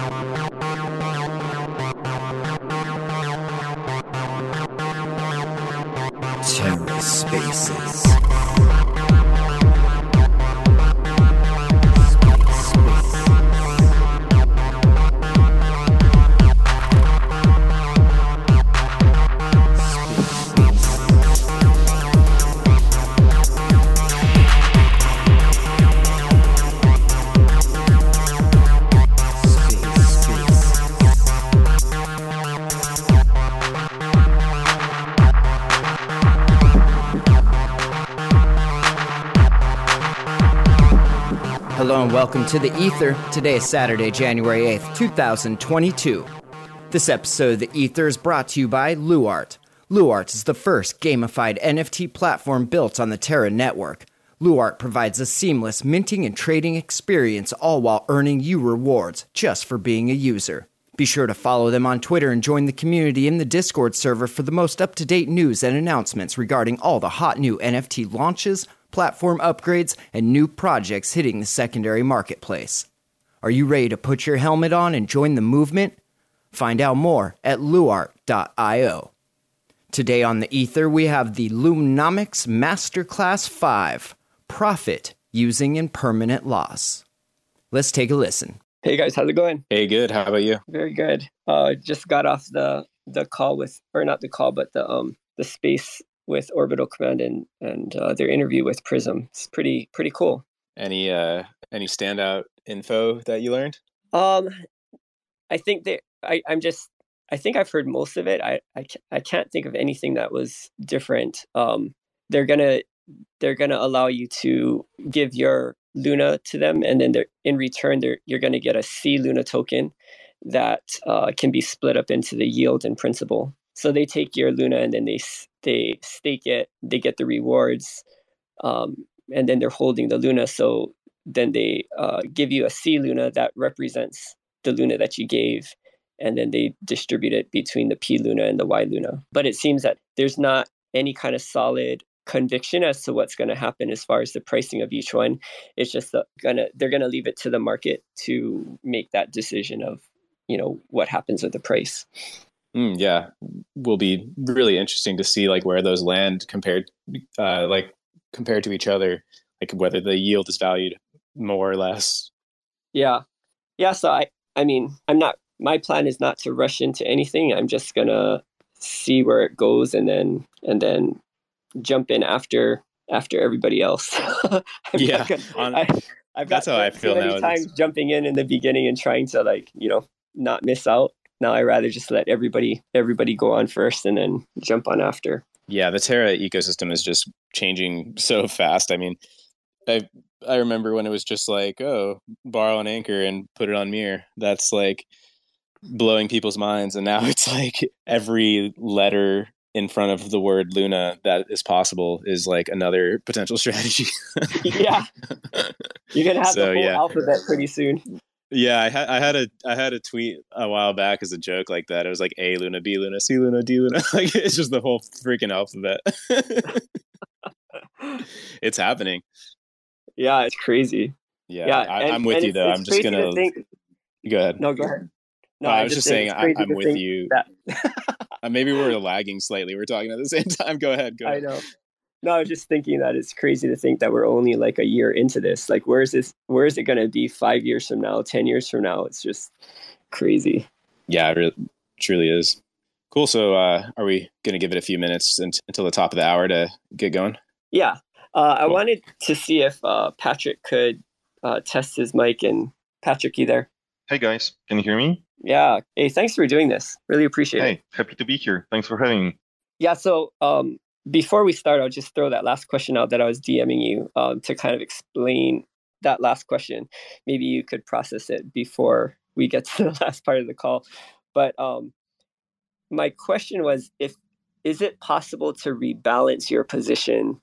TerraSpaces. Hello and welcome to The Ether. Today is Saturday, January 8th, 2022. This episode of The Ether is brought to you by Luart. Luart is the first gamified NFT platform built on the Terra network. Luart provides a seamless minting and trading experience, all while earning you rewards just for being a user. Be sure to follow them on Twitter and join the community in the Discord server for the most up-to-date news and announcements regarding all the hot new NFT launches, platform upgrades, and new projects hitting the secondary marketplace. Are you ready to put your helmet on and join the movement? Find out more at luart.io. Today on The Ether, we have the Loomonomics Masterclass 5, Profit Using Impermanent Loss. Let's take a listen. Hey guys, how's it going? Hey, good. How about you? Very good. Just got off the call with, or not the call, but the space with Orbital Command and their interview with Prism. It's pretty cool. Any standout info that you learned? I think I think I've heard most of it. I can't think of anything that was different. They're gonna allow you to give your Luna to them, and then in return you're gonna get a C Luna token that can be split up into the yield and principal. So they take your Luna and then they stake it, they get the rewards, and then they're holding the Luna. So then they give you a C Luna that represents the Luna that you gave, and then they distribute it between the P Luna and the Y Luna. But it seems that there's not any kind of solid conviction as to what's going to happen as far as the pricing of each one. It's just they're gonna leave it to the market to make that decision of, what happens with the price. Yeah, will be really interesting to see where those land compared to each other, whether the yield is valued more or less. Yeah. So I mean, my plan is not to rush into anything. I'm just gonna see where it goes and then jump in after everybody else. I've got that's how I feel so many times jumping in the beginning and trying to not miss out. Now I rather just let everybody go on first and then jump on after. Yeah, the Terra ecosystem is just changing so fast. I mean, I remember when it was just borrow an anchor and put it on Mir. That's blowing people's minds, and now it's every letter in front of the word Luna that is possible is another potential strategy. Yeah, you're gonna have the whole alphabet pretty soon. Yeah, I had a tweet a while back as a joke like that. It was A Luna, B Luna, C Luna, D Luna. It's just the whole freaking alphabet. It's happening. Yeah, it's crazy. Yeah, I'm with you though. I'm just gonna go ahead. No, go ahead. No, I was just saying I'm with you. Maybe we're lagging slightly. We're talking at the same time. Go ahead. I know. No, I was just thinking that it's crazy to think that we're only a year into this. Where is it going to be 5 years from now, 10 years from now? It's just crazy. Yeah, it truly is. Cool. So are we going to give it a few minutes until the top of the hour to get going? Yeah. Cool. I wanted to see if Patrick could test his mic. And Patrick, you there? Hey guys, can you hear me? Yeah. Hey, thanks for doing this. Really appreciate it. Hey, happy to be here. Thanks for having me. Yeah. So before we start, I'll just throw that last question out that I was DMing you to kind of explain that last question. Maybe you could process it before we get to the last part of the call. But my question was, is it possible to rebalance your position,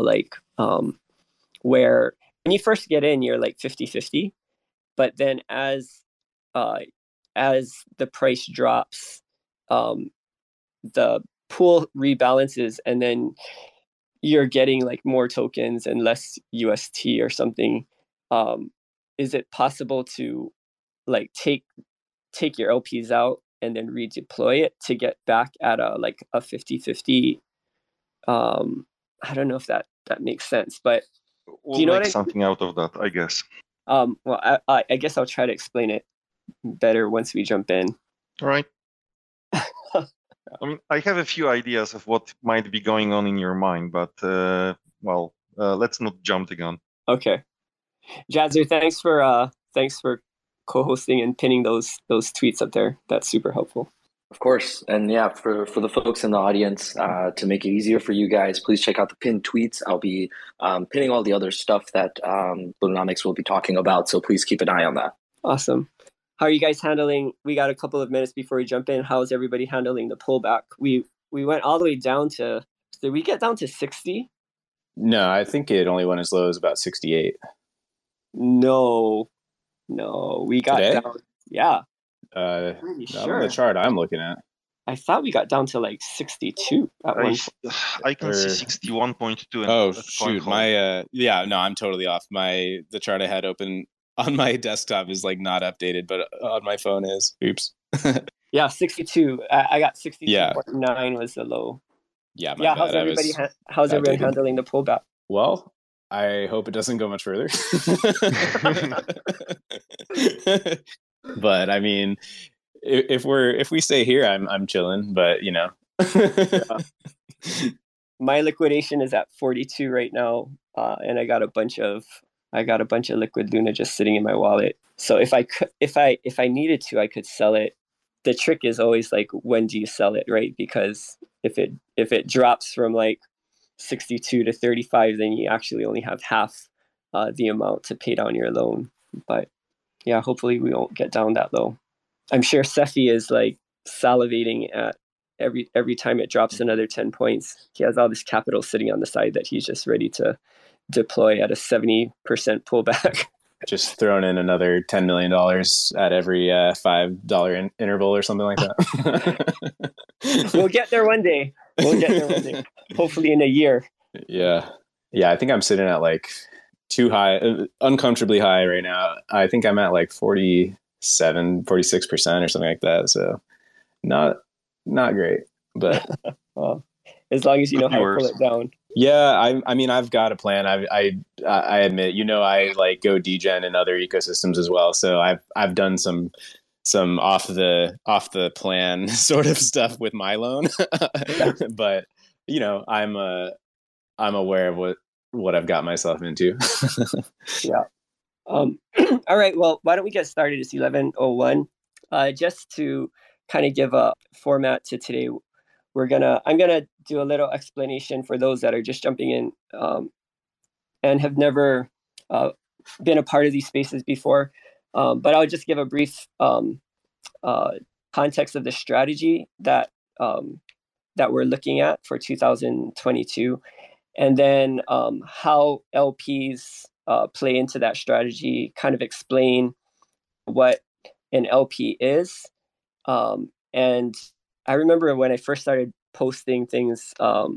where when you first get in, you're 50-50, but then as the price drops, the pool rebalances, and then you're getting more tokens and less UST or something. Is it possible to take take your LPs out and then redeploy it to get back at a 50-50. I don't know if that makes sense, but We'll you know make what I something out of that, I guess. well, I guess I'll try to explain it better once we jump in. All right. I mean, I have a few ideas of what might be going on in your mind, but let's not jump the gun. Okay, Jazzer, thanks for co-hosting and pinning those tweets up there. That's super helpful. Of course. And yeah, for the folks in the audience, to make it easier for you guys, please check out the pinned tweets. I'll be pinning all the other stuff that Ludonomics will be talking about. So please keep an eye on that. Awesome. How are you guys handling? We got a couple of minutes before we jump in. How's everybody handling the pullback? We went all the way down to, did we get down to 60? No, I think it only went as low as about 68. No, we got Today? down. Yeah. Pretty sure. Not on the chart I'm looking at. I thought we got down to like 62 at one point. I can see 61.2. Oh shoot, I'm totally off. The chart I had open on my desktop is like not updated, but on my phone is. Oops. Yeah, 62. I got 62.9 Yeah. was the low. Yeah, how's everybody handling the pullback? Well, I hope it doesn't go much further. But I mean, if we stay here, I'm chilling. But you know, my liquidation is at 42 right now, and I got a bunch of liquid Luna just sitting in my wallet. So if I needed to, I could sell it. The trick is always like, when do you sell it, right? Because if it drops from like 62 to 35, then you actually only have half the amount to pay down your loan. But yeah, hopefully we won't get down that low. I'm sure Cephii is like salivating at every time it drops another 10 points. He has all this capital sitting on the side that he's just ready to deploy at a 70% pullback. Just throwing in another $10 million at every $5 interval or something like that. We'll get there one day. Hopefully in a year. Yeah. I think I'm sitting at like too high, uncomfortably high right now. I think I'm at like 46% or something like that. So not great, but well, as long as you know how to pull it down. Yeah, I mean, I've got a plan. I admit, I like go degen in other ecosystems as well. So I've done some off the plan sort of stuff with my loan, but I'm aware of what I've got myself into. Yeah. All right. Well, why don't we get started? It's 11:01. Just to kind of give a format to today, I'm gonna do a little explanation for those that are just jumping in and have never been a part of these spaces before. But I'll just give a brief context of the strategy that we're looking at for 2022, and then how LPs play into that strategy. Kind of explain what an LP is, and I remember when I first started posting things,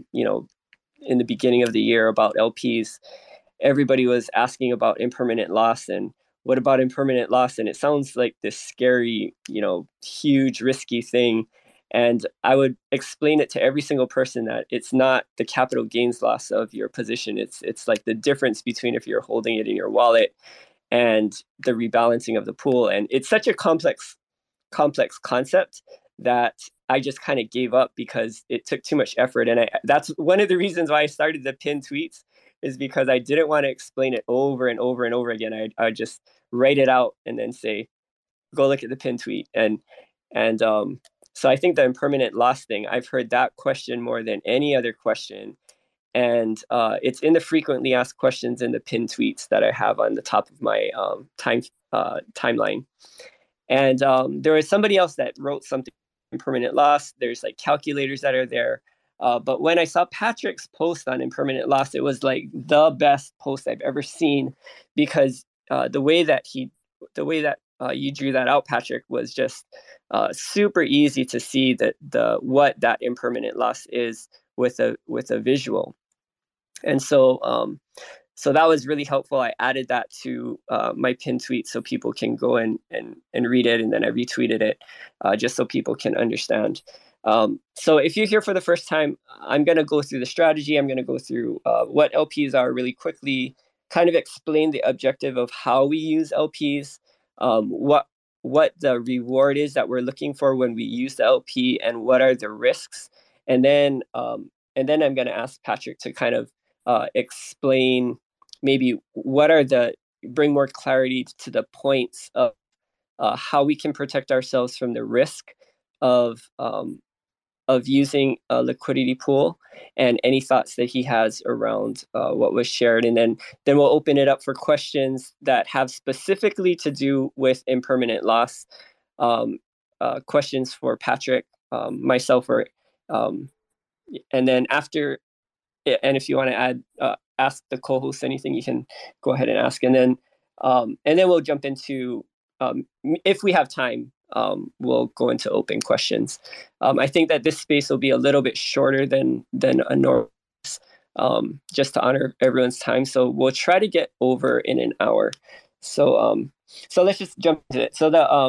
in the beginning of the year about LPs, everybody was asking about impermanent loss and what about impermanent loss? And it sounds like this scary, huge, risky thing. And I would explain it to every single person that it's not the capital gains loss of your position. It's like the difference between if you're holding it in your wallet and the rebalancing of the pool. And it's such a complex concept that I just kind of gave up because it took too much effort. And that's one of the reasons why I started the pinned tweets, is because I didn't want to explain it over and over and over again. I would just write it out and then say, go look at the pinned tweet. And so I think the impermanent loss thing, I've heard that question more than any other question. And it's in the frequently asked questions in the pinned tweets that I have on the top of my timeline. And there was somebody else that wrote something impermanent loss. There's like calculators that are there. But when I saw Patrick's post on impermanent loss, it was like the best post I've ever seen, because the way that you drew that out, Patrick, was just super easy to see what that impermanent loss is with a visual. And so So that was really helpful. I added that to my pin tweet so people can go and read it, and then I retweeted it just so people can understand. So if you're here for the first time, I'm going to go through the strategy. I'm going to go through what LPs are really quickly, kind of explain the objective of how we use LPs, what the reward is that we're looking for when we use the LP, and what are the risks. And then I'm going to ask Patrick to kind of explain maybe bring more clarity to the points of how we can protect ourselves from the risk of using a liquidity pool, and any thoughts that he has around what was shared. And then we'll open it up for questions that have specifically to do with impermanent loss. Questions for Patrick, myself, or and then after, and if you want to ask the co-host anything, you can go ahead and ask. And then we'll jump into, if we have time, we'll go into open questions. I think that this space will be a little bit shorter than a normal, just to honor everyone's time. So we'll try to get over in an hour. So let's just jump into it. So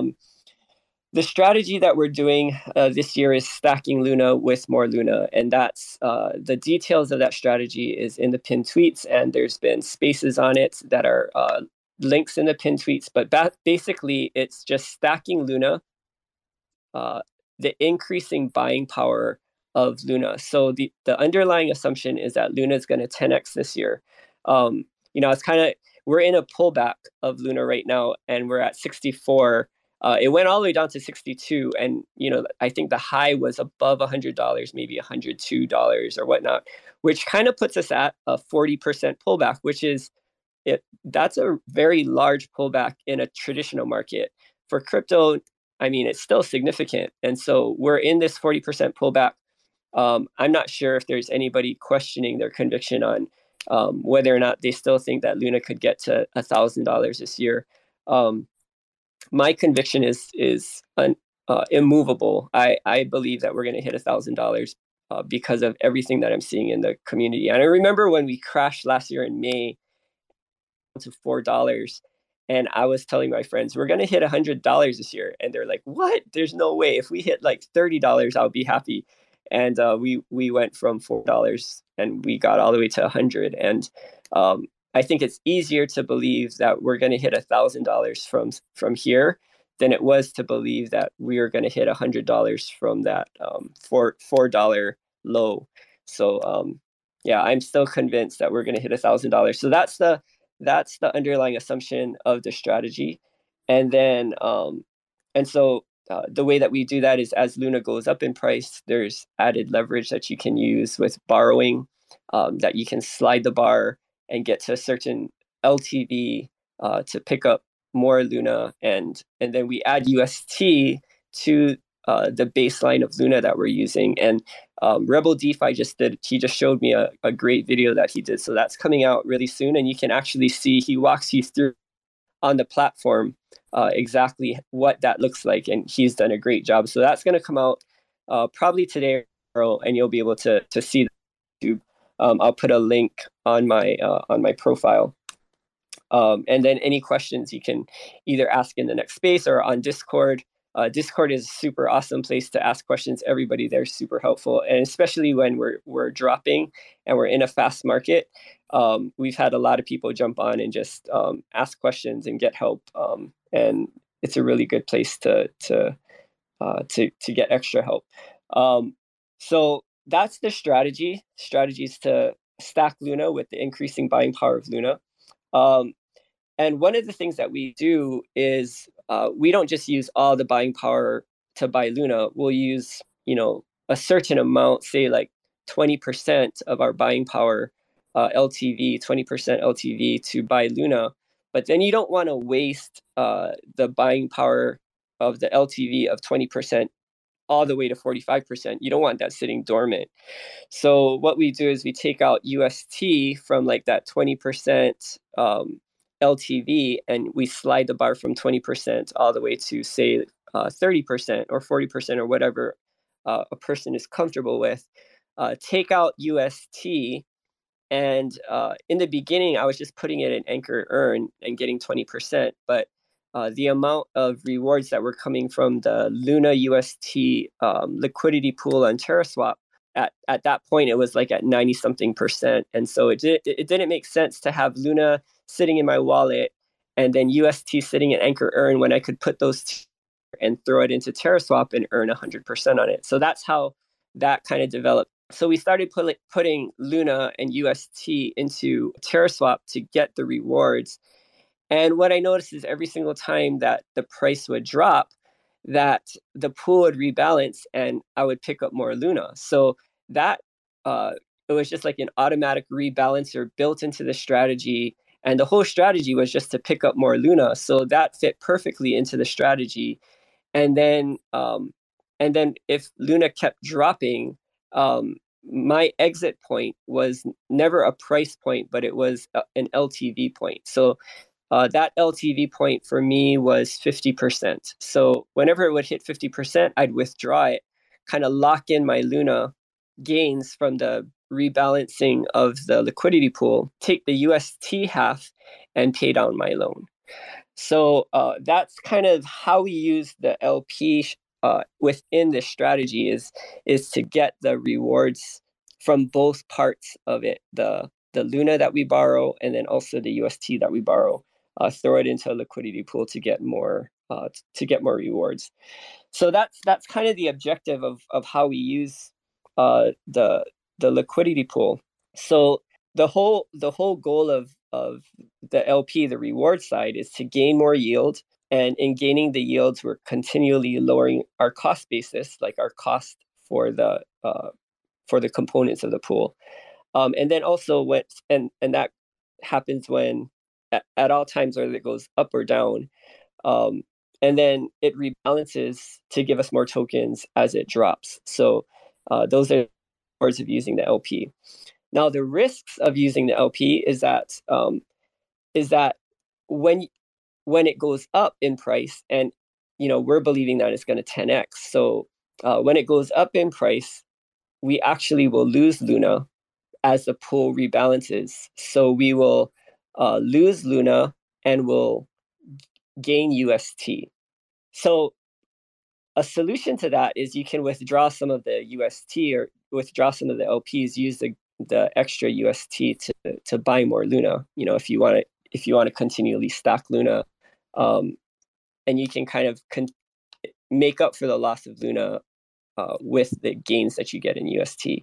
the strategy that we're doing this year is stacking Luna with more Luna, and that's the details of that strategy is in the pinned tweets, and there's been spaces on it that are links in the pinned tweets. But basically, it's just stacking Luna, the increasing buying power of Luna. So the underlying assumption is that Luna is going to 10x this year. It's we're in a pullback of Luna right now, and we're at 64. It went all the way down to 62, and I think the high was above $100, maybe $102 or whatnot, which kind of puts us at a 40% pullback, which is that's a very large pullback in a traditional market. For crypto, I mean, it's still significant, and so we're in this 40% pullback. I'm not sure if there's anybody questioning their conviction on whether or not they still think that Luna could get to $1,000 this year. My conviction is immovable. I believe that we're going to hit $1,000 because of everything that I'm seeing in the community. And I remember when we crashed last year in May to $4, and I was telling my friends, we're going to hit $100 this year. And they're like, what? There's no way. If we hit like $30, I'll be happy. And we went from $4 and we got all the way to 100. And I think it's easier to believe that we're going to hit $1,000 from here than it was to believe that we are going to hit $100 from that $4 low. So yeah, I'm still convinced that we're going to hit $1,000. So that's the underlying assumption of the strategy. And then the way that we do that is as Luna goes up in price, there's added leverage that you can use with borrowing, that you can slide the bar and get to a certain LTV to pick up more Luna, and then we add UST to the baseline of Luna that we're using. And Rebel DeFi he just showed me a great video that he did, so that's coming out really soon, and you can actually see, he walks you through on the platform exactly what that looks like, and he's done a great job. So that's going to come out probably today or tomorrow, and you'll be able to see YouTube. I'll put a link on my profile. And then any questions you can either ask in the next space or on Discord. Discord is a super awesome place to ask questions. Everybody there is super helpful, and especially when we're dropping and we're in a fast market. We've had a lot of people jump on and just ask questions and get help, and it's a really good place to get extra help. So that's the strategy. Strategy is to stack Luna with the increasing buying power of Luna. And one of the things that we do is we don't just use all the buying power to buy Luna. We'll use, a certain amount, say like 20% of our buying power LTV, 20% LTV to buy Luna. But then you don't want to waste the buying power of the LTV of 20% all the way to 45%. You don't want that sitting dormant. So what we do is we take out UST from like that 20% LTV, and we slide the bar from 20% all the way to say 30% or 40% or whatever a person is comfortable with. Take out UST, And in the beginning, I was just putting it in Anchor Earn and getting 20%. But the amount of rewards that were coming from the Luna UST liquidity pool on TerraSwap, at that point, it was like at 90 something percent. And so it didn't make sense to have Luna sitting in my wallet and then UST sitting in Anchor Earn when I could put those and throw it into TerraSwap and earn 100% on it. So that's how that kind of developed. So we started putting Luna and UST into TerraSwap to get the rewards. And what I noticed is every single time that the price would drop, that the pool would rebalance and I would pick up more Luna. So that it was just like an automatic rebalancer built into the strategy. And the whole strategy was just to pick up more Luna. So that fit perfectly into the strategy. And then if Luna kept dropping, my exit point was never a price point, but it was an LTV point. So that LTV point for me was 50%. So whenever it would hit 50%, I'd withdraw it, kind of lock in my Luna gains from the rebalancing of the liquidity pool, take the UST half, and pay down my loan. So that's kind of how we use the LP within this strategy is to get the rewards from both parts of it, the Luna that we borrow and then also the UST that we borrow, throw it into a liquidity pool to get more rewards. So that's kind of the objective of how we use the liquidity pool. So the whole goal of the LP, the reward side, is to gain more yield. And in gaining the yields, we're continually lowering our cost basis, like our cost for the components of the pool. And then also and that happens when at all times, whether it goes up or down. And then it rebalances to give us more tokens as it drops. So those are parts of using the LP. Now, the risks of using the LP is that when it goes up in price, and we're believing that it's going to 10x. So when it goes up in price, we actually will lose Luna as the pool rebalances. So we will lose Luna and will gain UST. So a solution to that is you can withdraw some of the UST or withdraw some of the LPs, use the extra UST to buy more Luna. If you want to continually stack Luna, and you can kind of make up for the loss of Luna with the gains that you get in UST.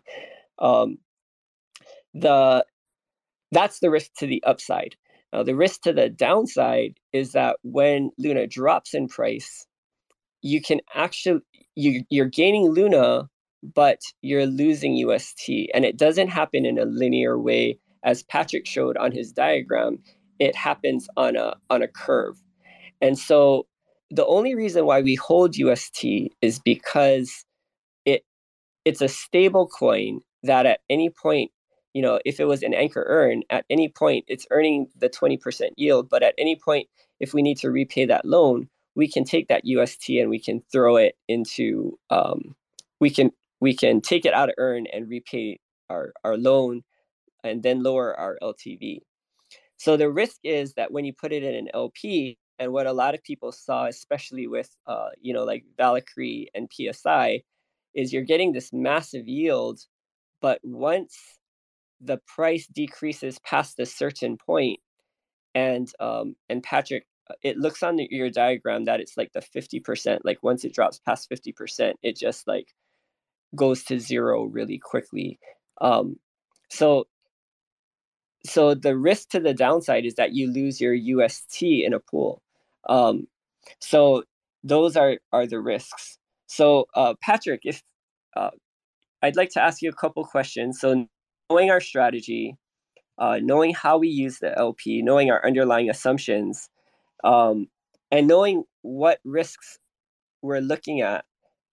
That's the risk to the upside. The risk to the downside is that when Luna drops in price, you can actually you're gaining Luna, but you're losing UST, and it doesn't happen in a linear way as Patrick showed on his diagram. It happens on a curve, and so the only reason why we hold UST is because it's a stable coin that at any point, if it was an Anchor Earn, at any point it's earning the 20% yield, but at any point, if we need to repay that loan, we can take that UST and we can throw it into we can take it out of Earn and repay our loan and then lower our LTV. So the risk is that when you put it in an LP, and what a lot of people saw, especially with like Valkyrie and PSI, is you're getting this massive yield, but once the price decreases past a certain point, and Patrick, it looks on your diagram that it's like the 50%. Like once it drops past 50%, it just like goes to zero really quickly. So the risk to the downside is that you lose your UST in a pool. So those are the risks. So Patrick, if I'd like to ask you a couple questions. So knowing our strategy, knowing how we use the LP, knowing our underlying assumptions, and knowing what risks we're looking at,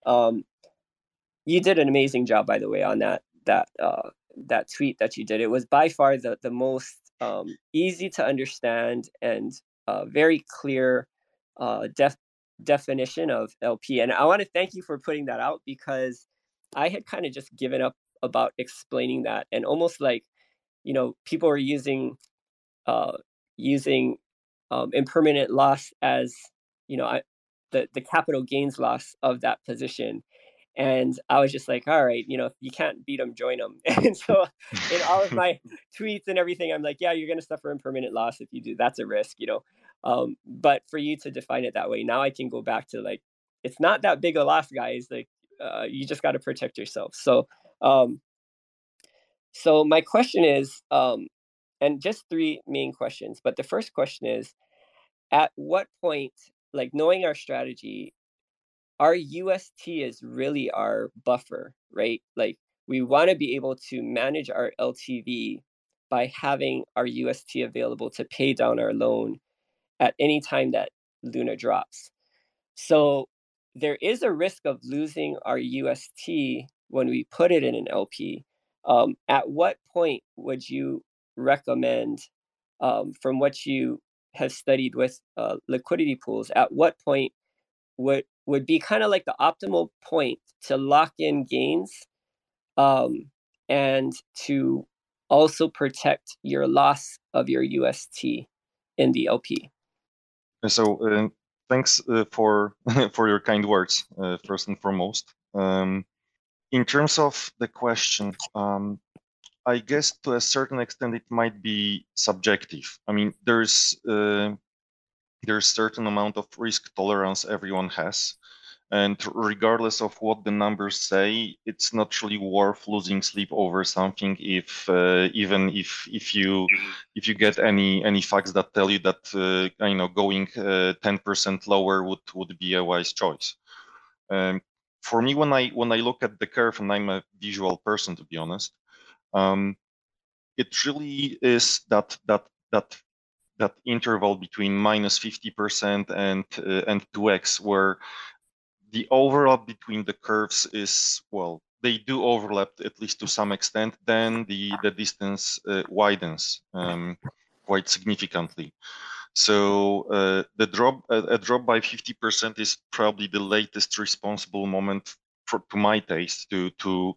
you did an amazing job, by the way, on that tweet that you did. It was by far the most easy to understand and very clear definition of LP. And I want to thank you for putting that out, because I had kind of just given up about explaining that, and almost like people were using impermanent loss as the capital gains loss of that position. And I was just like, all right, if you can't beat them, join them. And so in all of my tweets and everything, I'm like, yeah, you're going to suffer impermanent loss if you do. That's a risk. But for you to define it that way, now I can go back to like, it's not that big a loss, guys. Like, you just got to protect yourself. So my question is, and just three main questions, but the first question is, at what point, like knowing our strategy, our UST is really our buffer, right? Like we want to be able to manage our LTV by having our UST available to pay down our loan at any time that Luna drops. So there is a risk of losing our UST when we put it in an LP. At what point would you recommend, from what you have studied with liquidity pools, at what point would be kind of like the optimal point to lock in gains, and to also protect your loss of your UST in the LP? So thanks for your kind words, first and foremost. In terms of the question, I guess to a certain extent it might be subjective. I mean, there's certain amount of risk tolerance everyone has, and regardless of what the numbers say, it's not really worth losing sleep over something if even if you get any facts that tell you that going 10% lower would be a wise choice. For me, when I look at the curve, and I'm a visual person, to be honest, it really is that interval between minus 50% and 2x, where the overlap between the curves is, well, they do overlap at least to some extent. Then the distance widens quite significantly. So a drop by 50% is probably the latest responsible moment to my taste to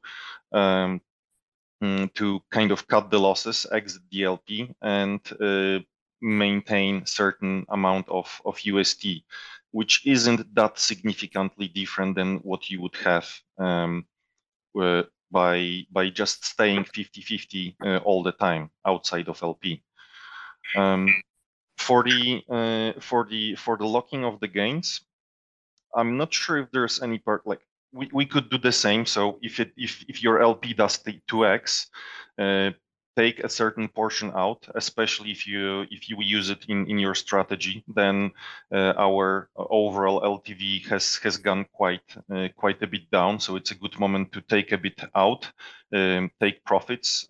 kind of cut the losses, exit the LP, and maintain certain amount of UST, which isn't that significantly different than what you would have by just staying 50-50 all the time outside of LP. For the locking of the gains, I'm not sure if there's any part like we could do the same. So if your LP does the 2x, take a certain portion out, especially if you use it in your strategy, then our overall LTV has gone quite a bit down. So it's a good moment to take a bit out, take profits,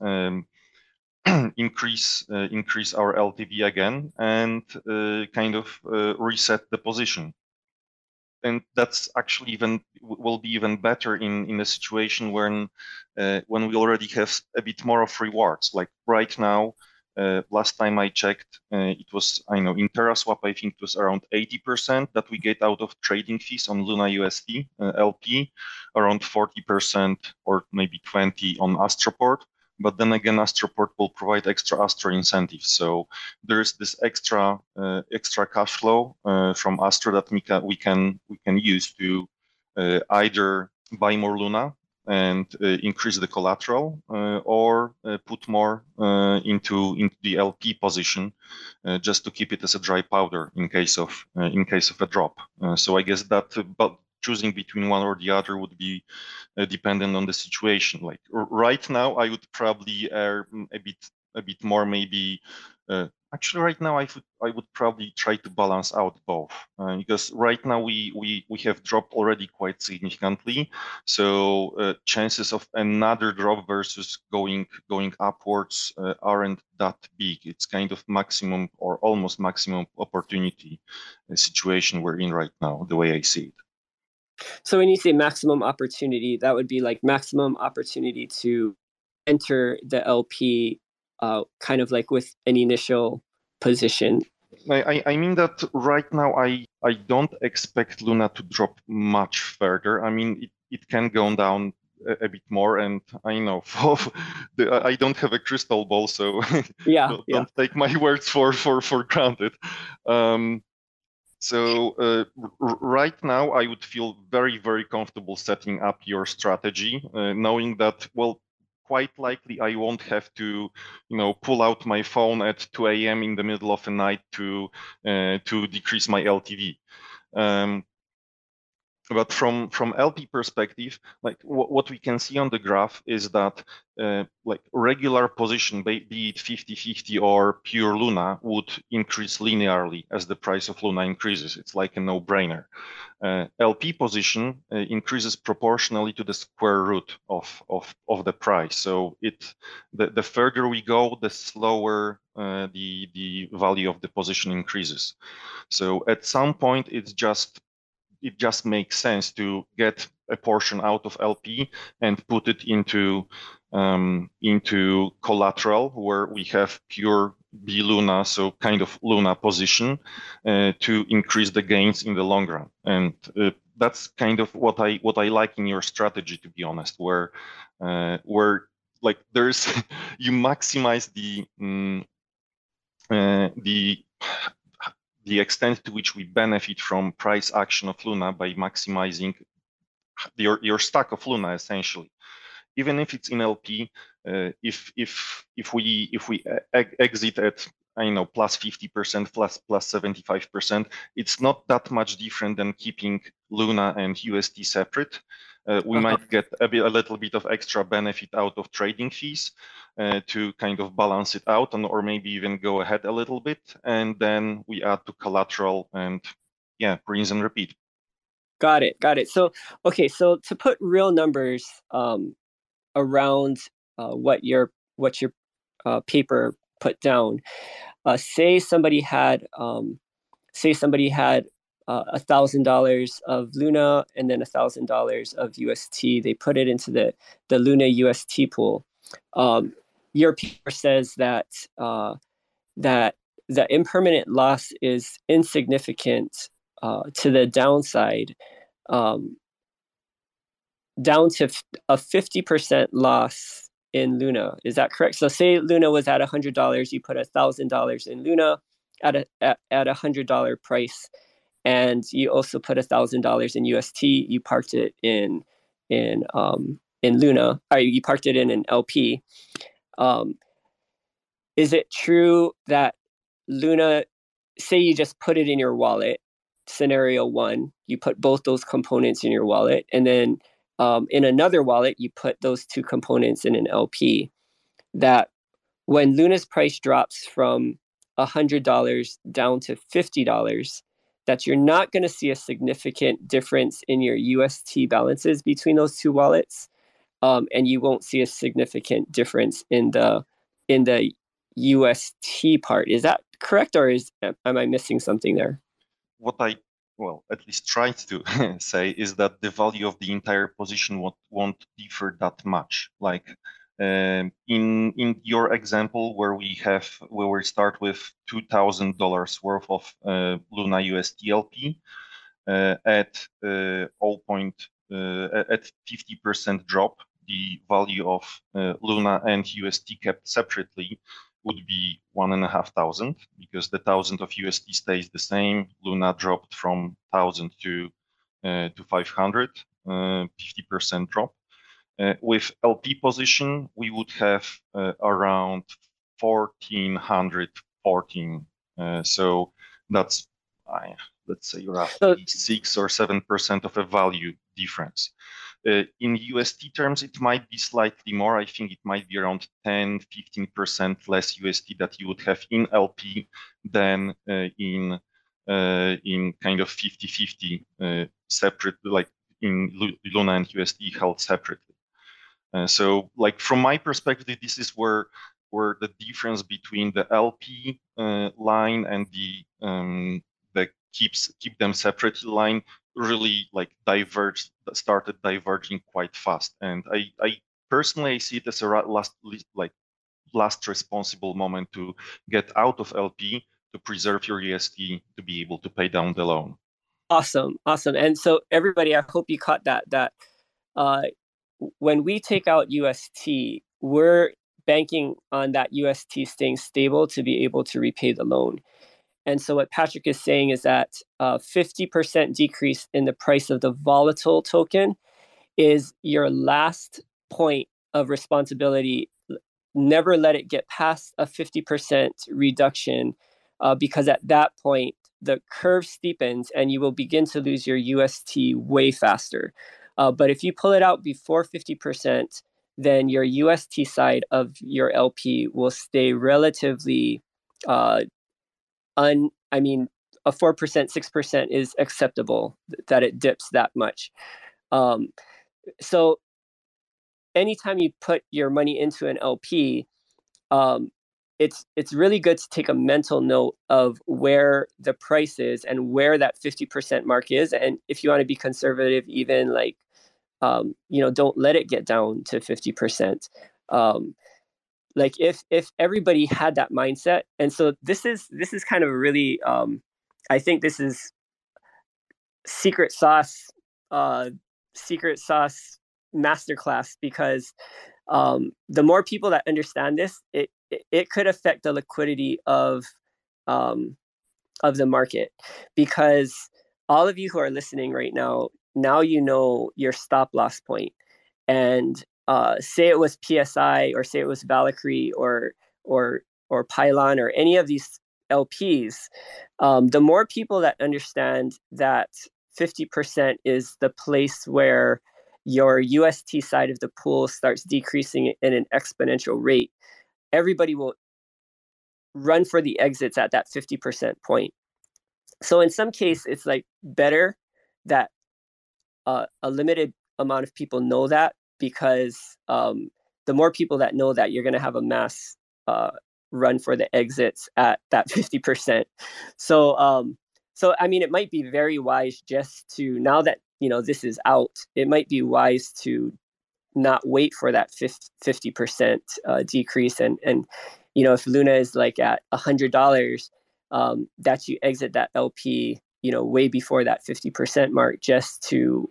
increase our LTV again, and kind of reset the position. And that's actually will be even better in a situation when we already have a bit more of rewards. Like right now, last time I checked, it was, in TerraSwap, I think it was around 80% that we get out of trading fees on Luna USD LP, around 40% or maybe 20% on Astroport. But then again, Astroport will provide extra Astro incentives. So there's this extra cash flow from Astro that we can use to either buy more Luna and increase the collateral, or put more into the LP position, just to keep it as a dry powder in case of a drop. So I guess that, but choosing between one or the other would be dependent on the situation. Like right now, I would probably err a bit more, maybe. Actually, right now, I would probably try to balance out both, because right now we have dropped already quite significantly. So chances of another drop versus going upwards aren't that big. It's kind of maximum or almost maximum opportunity situation we're in right now, the way I see it. So when you say maximum opportunity, that would be like maximum opportunity to enter the LP, kind of like with an initial position. I mean that right now I don't expect Luna to drop much further. I mean it can go down a bit more. And I know I don't have a crystal ball, so don't take my words for granted. So right now, I would feel very, very comfortable setting up your strategy, knowing that, well, quite likely I won't have to, pull out my phone at 2 a.m. in the middle of the night to decrease my LTV. But from LP perspective, like what we can see on the graph is that like regular position, be it 50-50 or pure Luna, would increase linearly as the price of Luna increases. It's like a no-brainer. LP position increases proportionally to the square root of the price. So the further we go, the slower the value of the position increases. So at some point, it just makes sense to get a portion out of LP and put it into collateral where we have pure B Luna, so kind of Luna position to increase the gains in the long run. And that's kind of what I like in your strategy, to be honest, where like there's you maximize the extent to which we benefit from price action of Luna by maximizing your stack of Luna, essentially. Even if it's in LP, if we exit at plus 50%, plus 75%, it's not that much different than keeping Luna and UST separate. We might get a little bit of extra benefit out of trading fees to kind of balance it out, or maybe even go ahead a little bit, and then we add to collateral and rinse and repeat. Got it. So okay, so to put real numbers around what your paper put down, say somebody had $1,000 of Luna and then $1,000 of UST. They put it into the Luna UST pool. Your paper says that the impermanent loss is insignificant to the downside, down to a 50% loss in Luna. Is that correct? So say Luna was at $100, you put $1,000 in Luna at $100 price, and you also put $1,000 in UST. You parked it in Luna, or you parked it in an LP. Is it true that Luna, say you just put it in your wallet, scenario one, you put both those components in your wallet, and then in another wallet, you put those two components in an LP, that when Luna's price drops from $100 down to $50, that you're not going to see a significant difference in your UST balances between those two wallets, and you won't see a significant difference in the UST part. Is that correct, or am I missing something there? What I at least tried to say is that the value of the entire position won't differ that much. Like in your example, where we start with $2,000 worth of Luna UST LP at 50% drop, the value of Luna and UST kept separately would be 1,500, because the 1,000 of UST stays the same. Luna dropped from 1,000 to 500, 50% drop. With LP position, we would have around 1,414. So that's, let's say, roughly 6 or 7% of a value difference. In UST terms, it might be slightly more. I think it might be around 10-15% less UST that you would have in LP than in kind of 50-50 separate, like in Luna and UST held separately. So, like from my perspective, this is where the difference between the LP line and the keep them separate line really started diverging quite fast. And I personally see it as a last responsible moment to get out of LP to preserve your UST to be able to pay down the loan. Awesome. And so everybody, I hope you caught that when we take out UST, we're banking on that UST staying stable to be able to repay the loan. And so what Patrick is saying is that 50% decrease in the price of the volatile token is your last point of responsibility. Never let it get past a 50% reduction, because at that point, the curve steepens and you will begin to lose your UST way faster. But if you pull it out before 50%, then your UST side of your LP will stay relatively I mean, a 4%, 6% is acceptable that it dips that much. So anytime you put your money into an LP, it's really good to take a mental note of where the price is and where that 50% mark is. And if you want to be conservative, even like, don't let it get down to 50%. Like if everybody had that mindset, and so this is kind of a really I think this is secret sauce masterclass, because the more people that understand this, it could affect the liquidity of the market, because all of you who are listening right now you know your stop loss point. And say it was PSI, or say it was Valkyrie, or Pylon, or any of these LPs, the more people that understand that 50% is the place where your UST side of the pool starts decreasing in an exponential rate, everybody will run for the exits at that 50% point. So in some case, it's like better that a limited amount of people know that, because the more people that know that, you're going to have a mass run for the exits at that 50%. So I mean, it might be very wise just to, now that this is out, it might be wise to not wait for that 50% decrease, and if Luna is like at $100, that you exit that LP way before that 50% mark, just to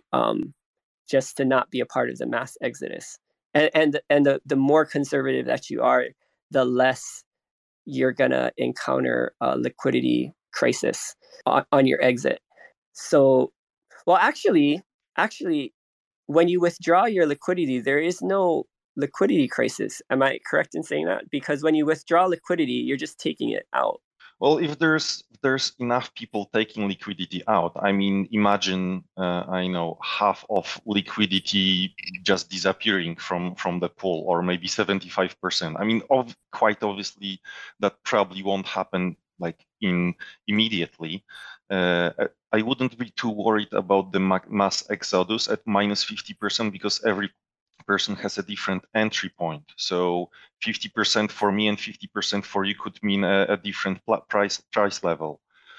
not be a part of the mass exodus. And the more conservative that you are, the less you're gonna encounter a liquidity crisis on your exit. So, well, actually, when you withdraw your liquidity, there is no liquidity crisis. Am I correct in saying that? Because when you withdraw liquidity, you're just taking it out. Well, if there's enough people taking liquidity out, I mean, imagine half of liquidity just disappearing from the pool, or maybe 75%. I mean, quite obviously, that probably won't happen like immediately. I wouldn't be too worried about the mass exodus at minus 50%, because every person has a different entry point. So 50% for me and 50% for you could mean a different price level.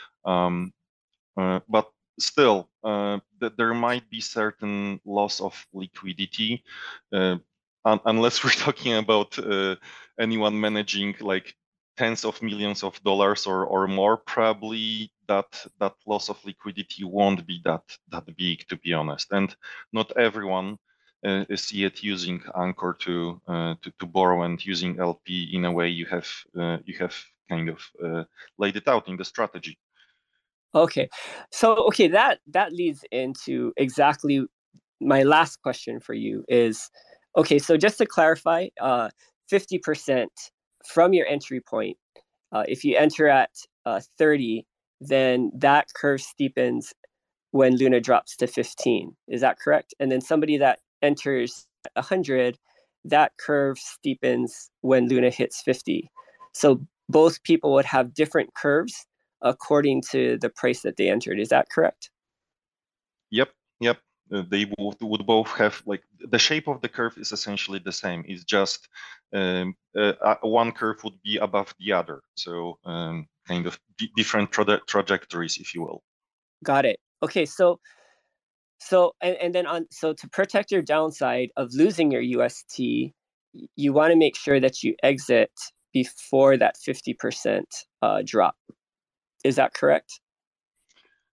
But still, there might be certain loss of liquidity, unless we're talking about anyone managing like tens of millions of dollars or more. Probably that loss of liquidity won't be that big, to be honest. And not everyone is yet using Anchor to borrow, and using LP in a way you have kind of laid it out in the strategy. Okay, so that leads into exactly my last question for you is, okay, so just to clarify, 50% from your entry point, if you enter at 30, then that curve steepens when Luna drops to 15. Is that correct? And then somebody that enters at 100, that curve steepens when Luna hits 50. So both people would have different curves according to the price that they entered. Is that correct? Yep. They would both have, like, the shape of the curve is essentially the same. It's just one curve would be above the other. So kind of different trajectories, if you will. Got it. Okay, so and then to protect your downside of losing your UST, you want to make sure that you exit before that 50% drop. Is that correct?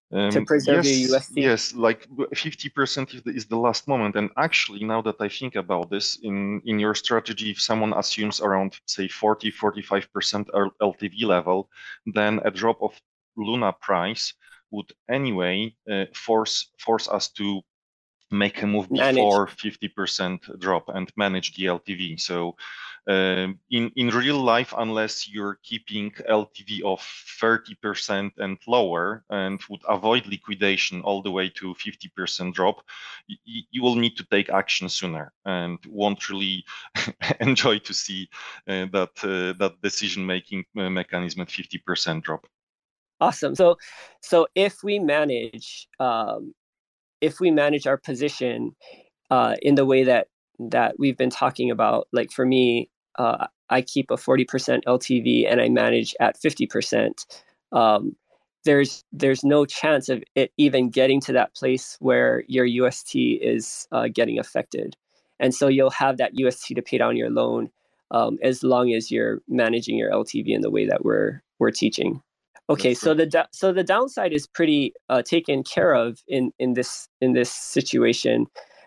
to preserve your UST? Yes, like 50% is the last moment. And actually, now that I think about this, in your strategy, if someone assumes around, say, 40-45% LTV level, then a drop of Luna price would anyway force us to make a move before 50% drop and manage the LTV. So in real life, unless you're keeping LTV of 30% and lower and would avoid liquidation all the way to 50% drop, you will need to take action sooner and won't really enjoy to see that decision-making mechanism at 50% drop. Awesome. So if we manage our position in the way that we've been talking about, like for me, I keep a 40% LTV and I manage at 50%. There's no chance of it even getting to that place where your UST is getting affected, and so you'll have that UST to pay down your loan as long as you're managing your LTV in the way that we're teaching. Okay, so the downside is pretty taken care of in this situation.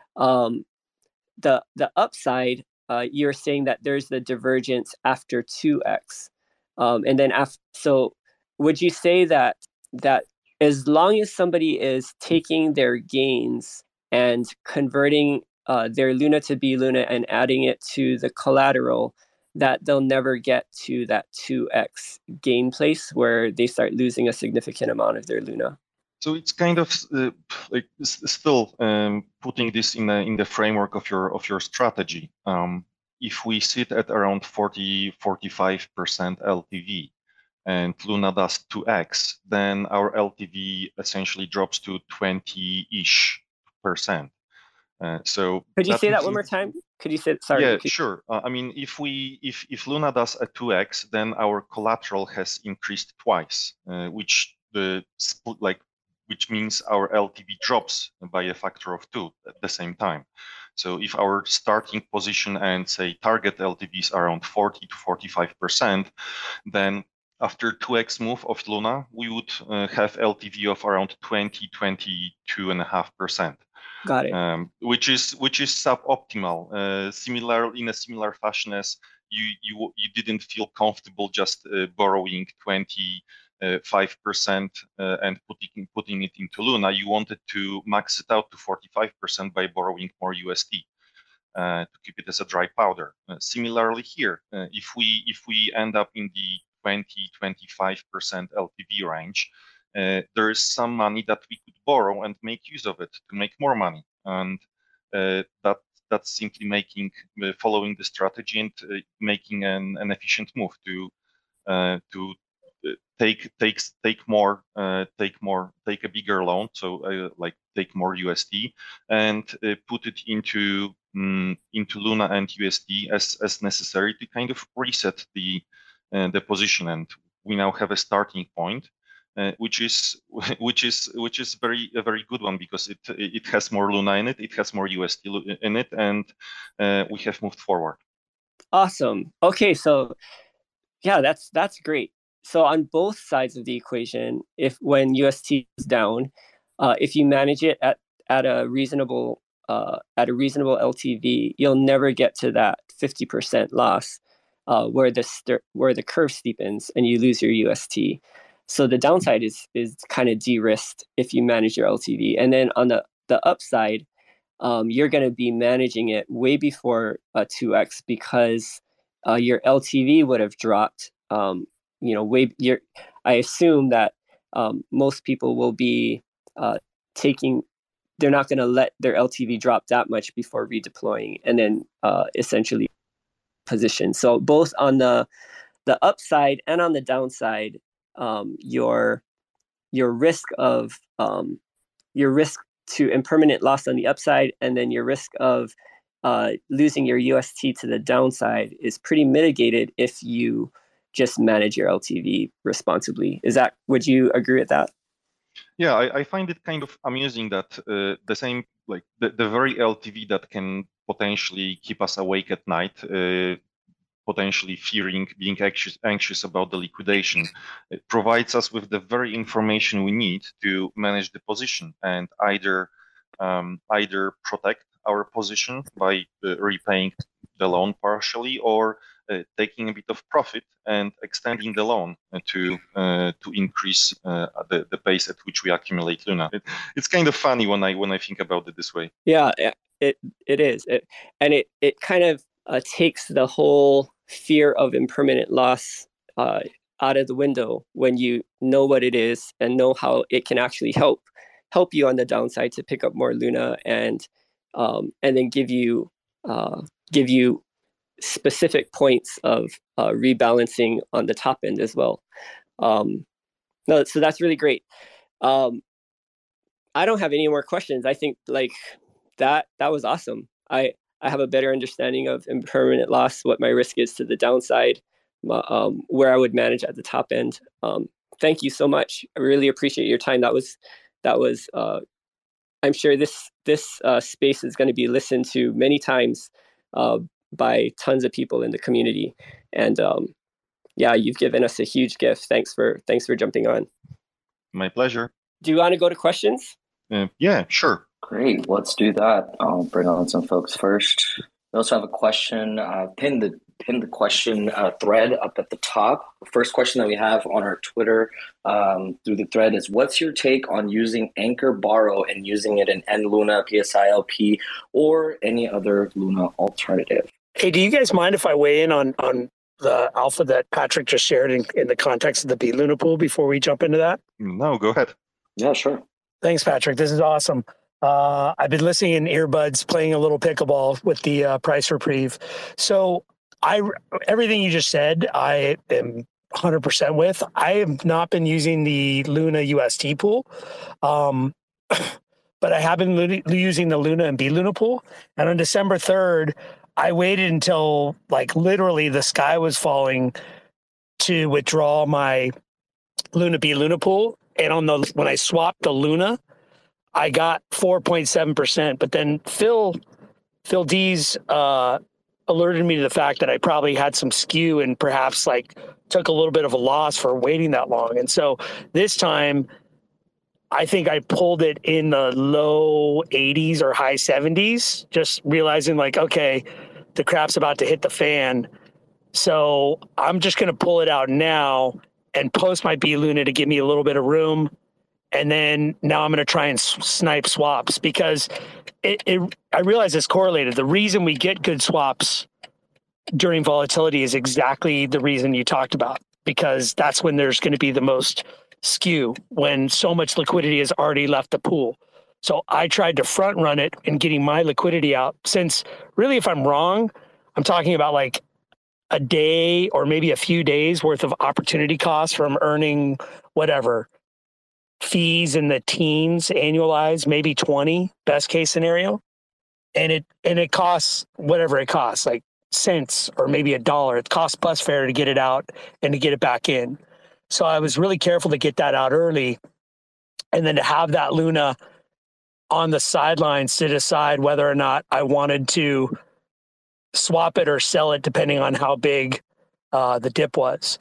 The upside, you're saying that there's the divergence after 2x, and then after. So, would you say that as long as somebody is taking their gains and converting their Luna to B Luna and adding it to the collateral, that they'll never get to that 2x gain place where they start losing a significant amount of their Luna? So it's kind of like still putting this in the framework of your strategy. If we sit at around 40-45% LTV and Luna does 2x, then our LTV essentially drops to 20-ish%. So could you say that one more time? Could you say? Sorry. Yeah, sure. I mean, if Luna does a 2x, then our collateral has increased twice, which means our LTV drops by a factor of 2 at the same time. So if our starting position and say target LTV is around 40-45%, then after 2x move of Luna, we would have LTV of around 22.5%. Got it. Which is suboptimal. In a similar fashion as you didn't feel comfortable just borrowing 25% and putting it into Luna. You wanted to max it out to 45% by borrowing more USD to keep it as a dry powder. Similarly here, if we end up in the 20-25% LTV range, there is some money that we could borrow and make use of it to make more money, and that's simply following the strategy and making an efficient move to take a bigger loan, so like take more USD and put it into Luna and USD as necessary to kind of reset the position, and we now have a starting point. Which is a very good one because it has more Luna in it, it has more USD in it, and we have moved forward. Awesome. Okay, so yeah, that's great. So on both sides of the equation, when UST is down, if you manage it at a reasonable LTV, you'll never get to that 50% loss where the curve steepens and you lose your UST. So the downside is kind of de-risked if you manage your LTV. And then on the upside, you're going to be managing it way before 2x because your LTV would have dropped. I assume that most people will be they're not going to let their LTV drop that much before redeploying and then essentially position. So both on the upside and on the downside, your risk to impermanent loss on the upside and then your risk of losing your UST to the downside is pretty mitigated if you just manage your LTV responsibly. Would you agree with that? Yeah, I find it kind of amusing that the same, like the very LTV that can potentially keep us awake at night potentially fearing, being anxious about the liquidation. It provides us with the very information we need to manage the position and either protect our position by repaying the loan partially, or taking a bit of profit and extending the loan to increase the pace at which we accumulate Luna. It's kind of funny when I think about it this way. Yeah, it is, and it kind of takes the whole fear of impermanent loss out of the window when you know what it is and know how it can actually help you on the downside to pick up more Luna and then give you specific points of rebalancing on the top end as well. No, so that's really great. I don't have any more questions. I think like that was awesome. I have a better understanding of impermanent loss, what my risk is to the downside, where I would manage at the top end. Thank you so much. I really appreciate your time. That was I'm sure this space is going to be listened to many times by tons of people in the community. And yeah, you've given us a huge gift. Thanks for jumping on. My pleasure. Do you want to go to questions? Yeah, sure. Great. Let's do that. I'll bring on some folks first. We also have a question. Pin the question thread up at the top. The first question that we have on our Twitter through the thread is, what's your take on using Anchor Borrow and using it in NLuna, PSILP, or any other Luna alternative? Hey, do you guys mind if I weigh in on the alpha that Patrick just shared in the context of the BLuna pool before we jump into that? No, go ahead. Yeah, sure. Thanks, Patrick. This is awesome. I've been listening in earbuds, playing a little pickleball with the price reprieve. So everything you just said, I am 100% with. I have not been using the Luna UST pool, but I have been using the Luna and BLuna pool. And on December 3rd, I waited until like literally the sky was falling to withdraw my Luna BLuna pool. And when I swapped the Luna, I got 4.7%, but then Phil D's alerted me to the fact that I probably had some skew and perhaps like took a little bit of a loss for waiting that long. And so this time, I think I pulled it in the low 80s or high 70s, just realizing like, okay, the crap's about to hit the fan. So I'm just going to pull it out now and post my BLuna to give me a little bit of room. And then now I'm going to try and snipe swaps because I realize it's correlated. The reason we get good swaps during volatility is exactly the reason you talked about, because that's when there's going to be the most skew, when so much liquidity has already left the pool. So I tried to front run it and getting my liquidity out, since really, if I'm wrong, I'm talking about like a day or maybe a few days worth of opportunity costs from earning whatever fees in the teens annualized, maybe 20 best case scenario. And it costs whatever it costs, like cents or maybe $1. It costs bus fare to get it out and to get it back in. So I was really careful to get that out early, and then to have that Luna on the sidelines to decide whether or not I wanted to swap it or sell it, depending on how big the dip was.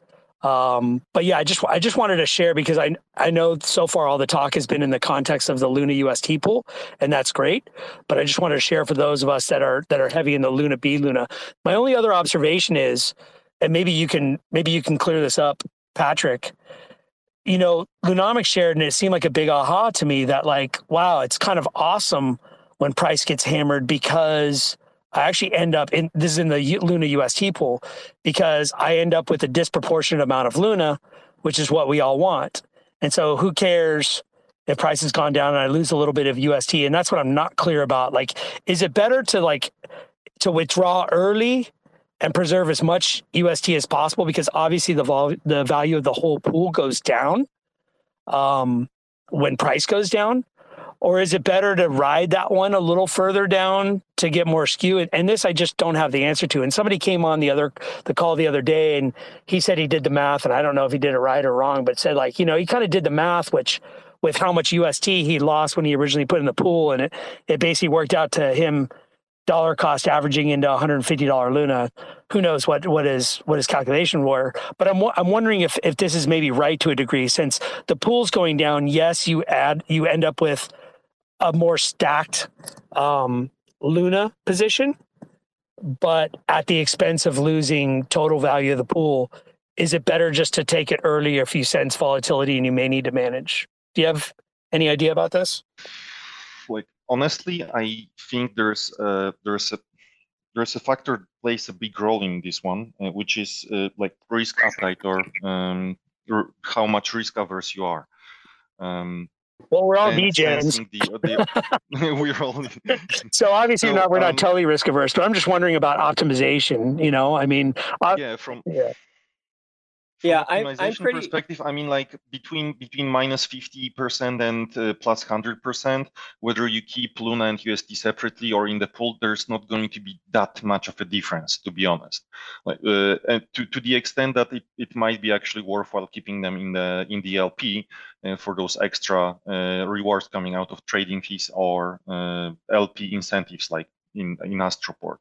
But yeah, I just wanted to share, because I know so far all the talk has been in the context of the Luna UST pool, and that's great. But I just wanted to share for those of us that are heavy in the Luna BLuna. My only other observation is, and maybe you can clear this up, Patrick. You know, Lunomics shared, and it seemed like a big aha to me that like, wow, it's kind of awesome when price gets hammered, because I actually end up this is in the Luna UST pool, because I end up with a disproportionate amount of Luna, which is what we all want. And so who cares if price has gone down and I lose a little bit of UST? And that's what I'm not clear about. Like, is it better to withdraw early and preserve as much UST as possible? Because obviously the value of the whole pool goes down when price goes down. Or is it better to ride that one a little further down to get more skew? And this I just don't have the answer to. And somebody came on the call the other day, and he said he did the math, and I don't know if he did it right or wrong, but said like, you know, he kind of did the math, which with how much UST he lost when he originally put in the pool, and it basically worked out to him dollar cost averaging into $150 Luna. Who knows what his calculation were? But I'm wondering if this is maybe right to a degree, since the pool's going down. Yes, you end up with a more stacked Luna position, but at the expense of losing total value of the pool. Is it better just to take it early if you sense volatility and you may need to manage? Do you have any idea about this? Like, honestly, I think there's a factor that plays a big role in this one, which is like risk appetite or how much risk averse you are. Well, we're all DJs. We're all. So obviously, we're not totally risk averse, but I'm just wondering about optimization. I mean, I'm pretty perspective. I mean, like between minus 50% and plus 100%, whether you keep Luna and UST separately or in the pool, there's not going to be that much of a difference, to be honest. Like, and to the extent that it might be actually worthwhile keeping them in the LP for those extra rewards coming out of trading fees or LP incentives, like in Astroport.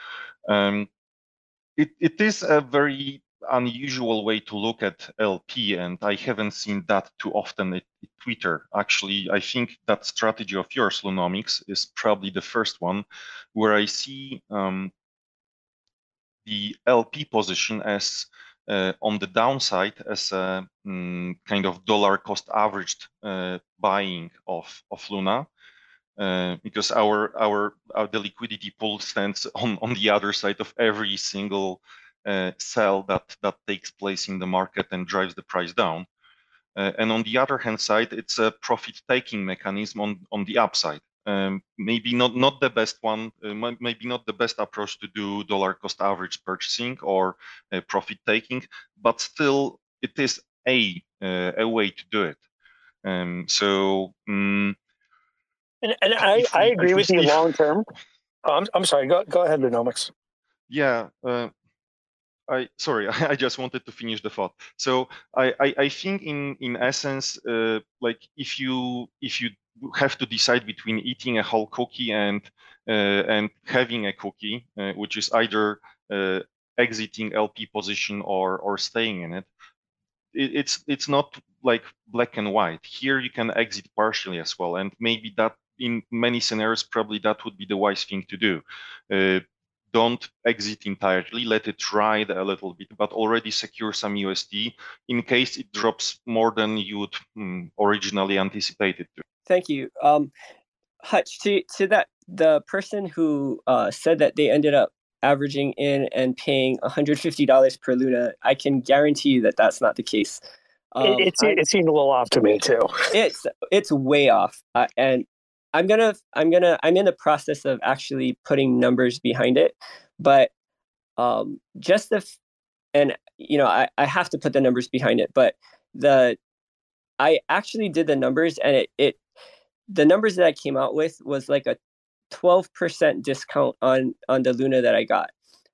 It is a very unusual way to look at LP, and I haven't seen that too often at Twitter. Actually, I think that strategy of yours, Lunomics, is probably the first one where I see the LP position as on the downside as a kind of dollar cost averaged buying of Luna. Because the liquidity pool stands on the other side of every single sell that takes place in the market and drives the price down. And on the other hand side, it's a profit-taking mechanism on the upside. Maybe not the best one, maybe not the best approach to do dollar cost average purchasing or profit-taking, but still it is a way to do it. And I agree with you long term. I'm sorry. Go ahead, Lunomics. Yeah. I just wanted to finish the thought. So I think in essence, like if you have to decide between eating a whole cookie and having a cookie, which is either exiting LP position or staying in it, it's not like black and white. Here you can exit partially as well, and maybe that in many scenarios probably that would be the wise thing to do. Don't exit entirely, let it ride a little bit, but already secure some USD in case it drops more than you would originally anticipated to. Thank you. Hutch, to that, the person who said that they ended up averaging in and paying $150 per Luna, I can guarantee you that that's not the case. It seemed a little off to me too. It's way off, and I'm in the process of actually putting numbers behind it, but I have to put the numbers behind it, but I actually did the numbers, and the numbers that I came out with was like a 12% discount on the Luna that I got.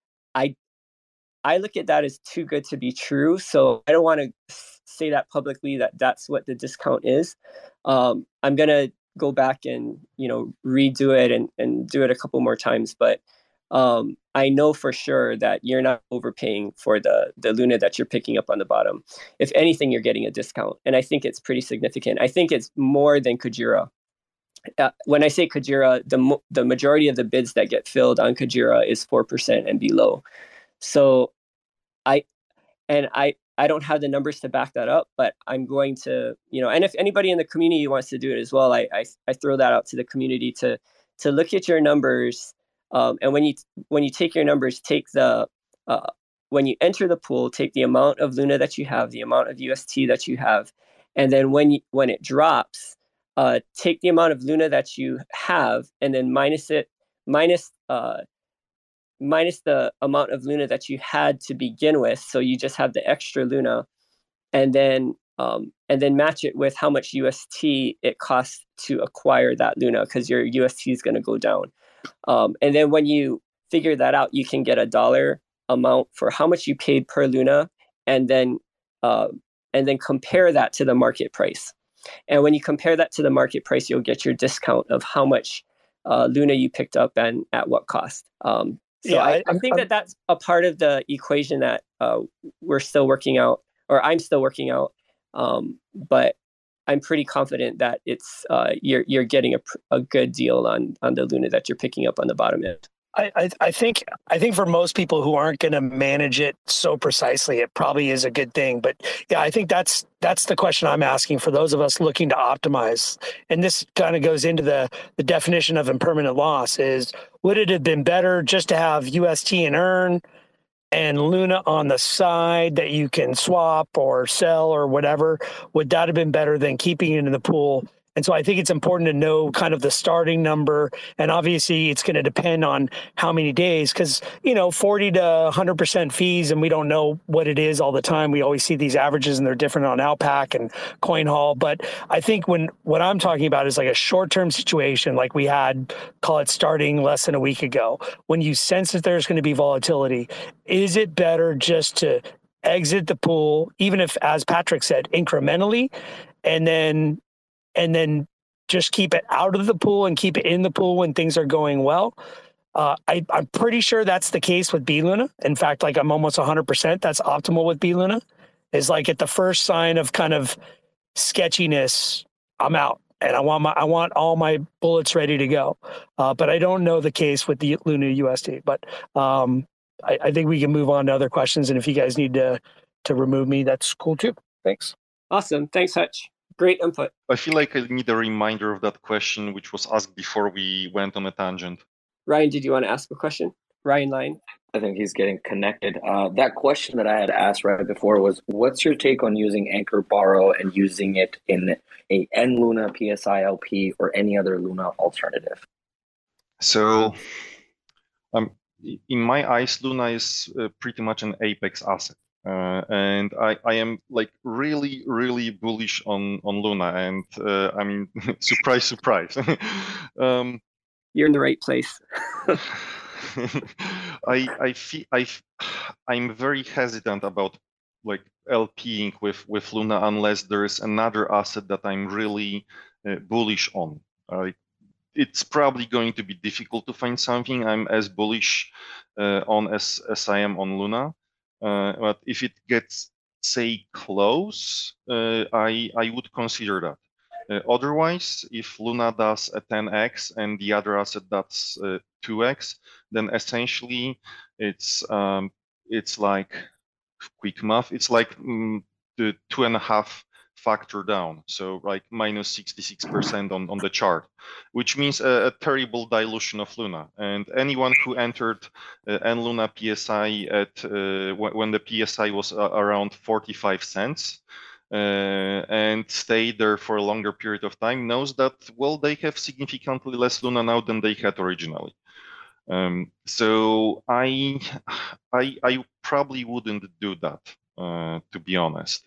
I look at that as too good to be true, so I don't want to say that publicly that that's what the discount is. I'm gonna go back and redo it and do it a couple more times, but I know for sure that you're not overpaying for the Luna that you're picking up on the bottom. If anything, you're getting a discount, and I think it's pretty significant. I think it's more than Kujira. When I say Kujira, the majority of the bids that get filled on Kujira is 4% and below. So I don't have the numbers to back that up, but I'm going to, and if anybody in the community wants to do it as well, I throw that out to the community to look at your numbers. And when you take your numbers, take when you enter the pool, take the amount of Luna that you have, the amount of UST that you have, and then when it drops, take the amount of Luna that you have, and then minus the amount of Luna that you had to begin with. So you just have the extra Luna, and then match it with how much UST it costs to acquire that Luna, because your UST is going to go down. And then when you figure that out, you can get a dollar amount for how much you paid per Luna, and then compare that to the market price. And when you compare that to the market price, you'll get your discount of how much Luna you picked up and at what cost. So I think that's a part of the equation that we're still working out, or I'm still working out. But I'm pretty confident that it's you're getting a good deal on the Luna that you're picking up on the bottom end. I think for most people who aren't going to manage it so precisely, it probably is a good thing. But yeah, I think that's the question I'm asking for those of us looking to optimize. And this kind of goes into the definition of impermanent loss is, would it have been better just to have UST and earn and Luna on the side that you can swap or sell or whatever? Would that have been better than keeping it in the pool? And so I think it's important to know kind of the starting number. And obviously it's going to depend on how many days, because, 40 to 100% fees, and we don't know what it is all the time. We always see these averages and they're different on Alpac and CoinHall. But I think what I'm talking about is like a short-term situation like we had, call it starting less than a week ago. When you sense that there's going to be volatility, is it better just to exit the pool, even if, as Patrick said, incrementally, and then just keep it out of the pool and keep it in the pool when things are going well? I'm pretty sure that's the case with BLuna. In fact, like I'm almost 100% that's optimal with BLuna. Is like at the first sign of kind of sketchiness, I'm out, and I want all my bullets ready to go. But I don't know the case with the Luna USD. But I think we can move on to other questions, and if you guys need to remove me, that's cool too. Thanks. Awesome. Thanks, Hutch. Great input. I feel like I need a reminder of that question, which was asked before we went on a tangent. Ryan, did you want to ask a question? Ryan Lyon? I think he's getting connected. That question that I had asked right before was, what's your take on using Anchor Borrow and using it in a NLuna PSI LP or any other Luna alternative? So, in my eyes, Luna is pretty much an apex asset. And I am like really, really bullish on Luna, and I mean, surprise, surprise. You're in the right place. I'm very hesitant about like LPing with Luna unless there is another asset that I'm really bullish on. It's probably going to be difficult to find something I'm as bullish on as I am on Luna. But if it gets, say, close, I would consider that. Otherwise, if Luna does a 10x and the other asset does 2x, then essentially it's like quick math. It's like the 2.5 factor down, so like minus 66% on the chart, which means a terrible dilution of Luna. And anyone who entered NLuna PSI at when the PSI was around 45 cents and stayed there for a longer period of time knows that, well, they have significantly less Luna now than they had originally. So I probably wouldn't do that, to be honest.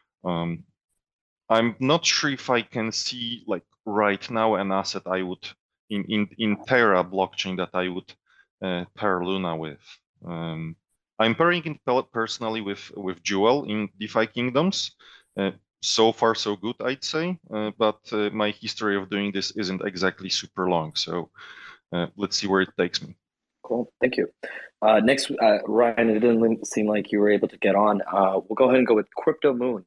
I'm not sure if I can see like right now an asset I would in Terra blockchain that I would pair Luna with. I'm pairing it personally with Jewel in DeFi Kingdoms. So far, so good, I'd say. But my history of doing this isn't exactly super long. So let's see where it takes me. Cool, thank you. Next, Ryan, it didn't seem like you were able to get on. We'll go ahead and go with Crypto Moon.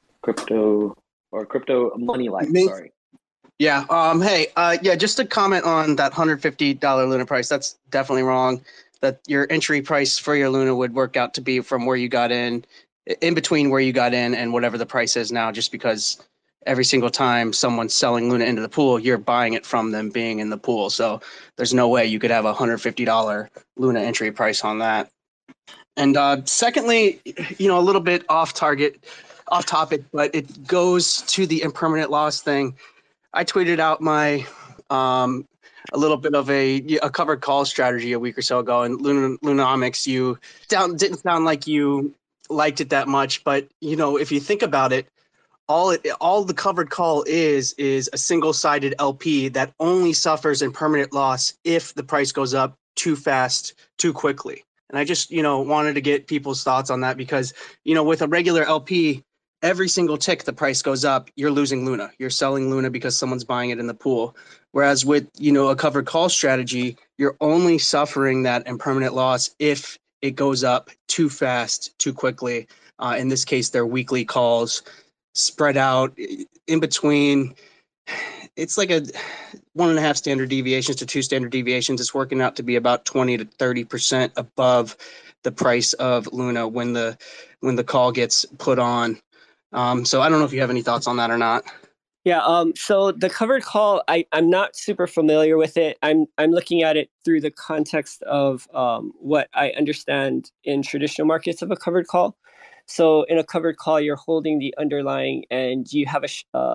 Crypto Money Life, sorry. Yeah. Just to comment on that $150 Luna price, that's definitely wrong. That your entry price for your Luna would work out to be from where you got in between where you got in and whatever the price is now, just because every single time someone's selling Luna into the pool, you're buying it from them being in the pool. So there's no way you could have a $150 Luna entry price on that. And secondly, a little bit off topic, but it goes to the impermanent loss thing. I tweeted out my a little bit of a covered call strategy a week or so ago, and Lunomics, didn't sound like you liked it that much, but if you think about it, all the covered call is a single-sided LP that only suffers impermanent loss if the price goes up too fast, too quickly. And I just wanted to get people's thoughts on that, because with a regular LP, every single tick the price goes up, you're losing Luna. You're selling Luna because someone's buying it in the pool. Whereas with, a covered call strategy, you're only suffering that impermanent loss if it goes up too fast, too quickly. In this case, they're weekly calls spread out in between. It's like a 1.5 standard deviations to 2 standard deviations. It's working out to be about 20 to 30% above the price of Luna when the call gets put on. So I don't know if you have any thoughts on that or not. Yeah. So the covered call, I'm not super familiar with it. I'm looking at it through the context of what I understand in traditional markets of a covered call. So in a covered call, you're holding the underlying, and you have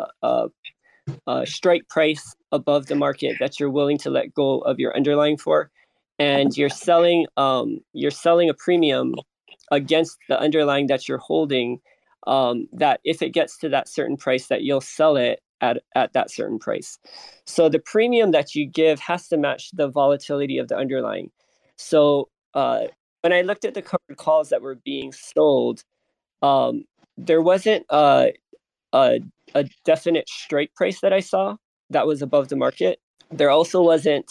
a strike price above the market that you're willing to let go of your underlying for, and you're selling a premium against the underlying that you're holding. That if it gets to that certain price, that you'll sell it at that certain price. So the premium that you give has to match the volatility of the underlying. So when I looked at the covered calls that were being sold, there wasn't a definite strike price that I saw that was above the market. There also wasn't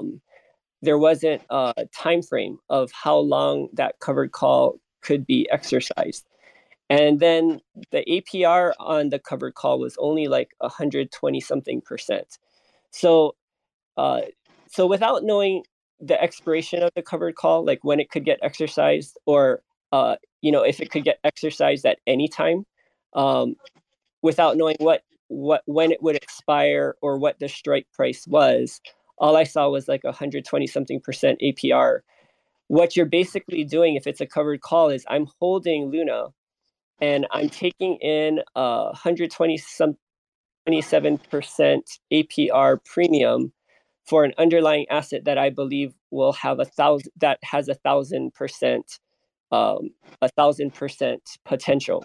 a time frame of how long that covered call could be exercised. And then the APR on the covered call was only like 120 something percent. So without knowing the expiration of the covered call, like when it could get exercised, or if it could get exercised at any time, without knowing when it would expire or what the strike price was, all I saw was like 120 something percent APR. What you're basically doing, if it's a covered call, is I'm holding Luna, and I'm taking in 127% APR premium for an underlying asset that I believe will have 1,000% potential.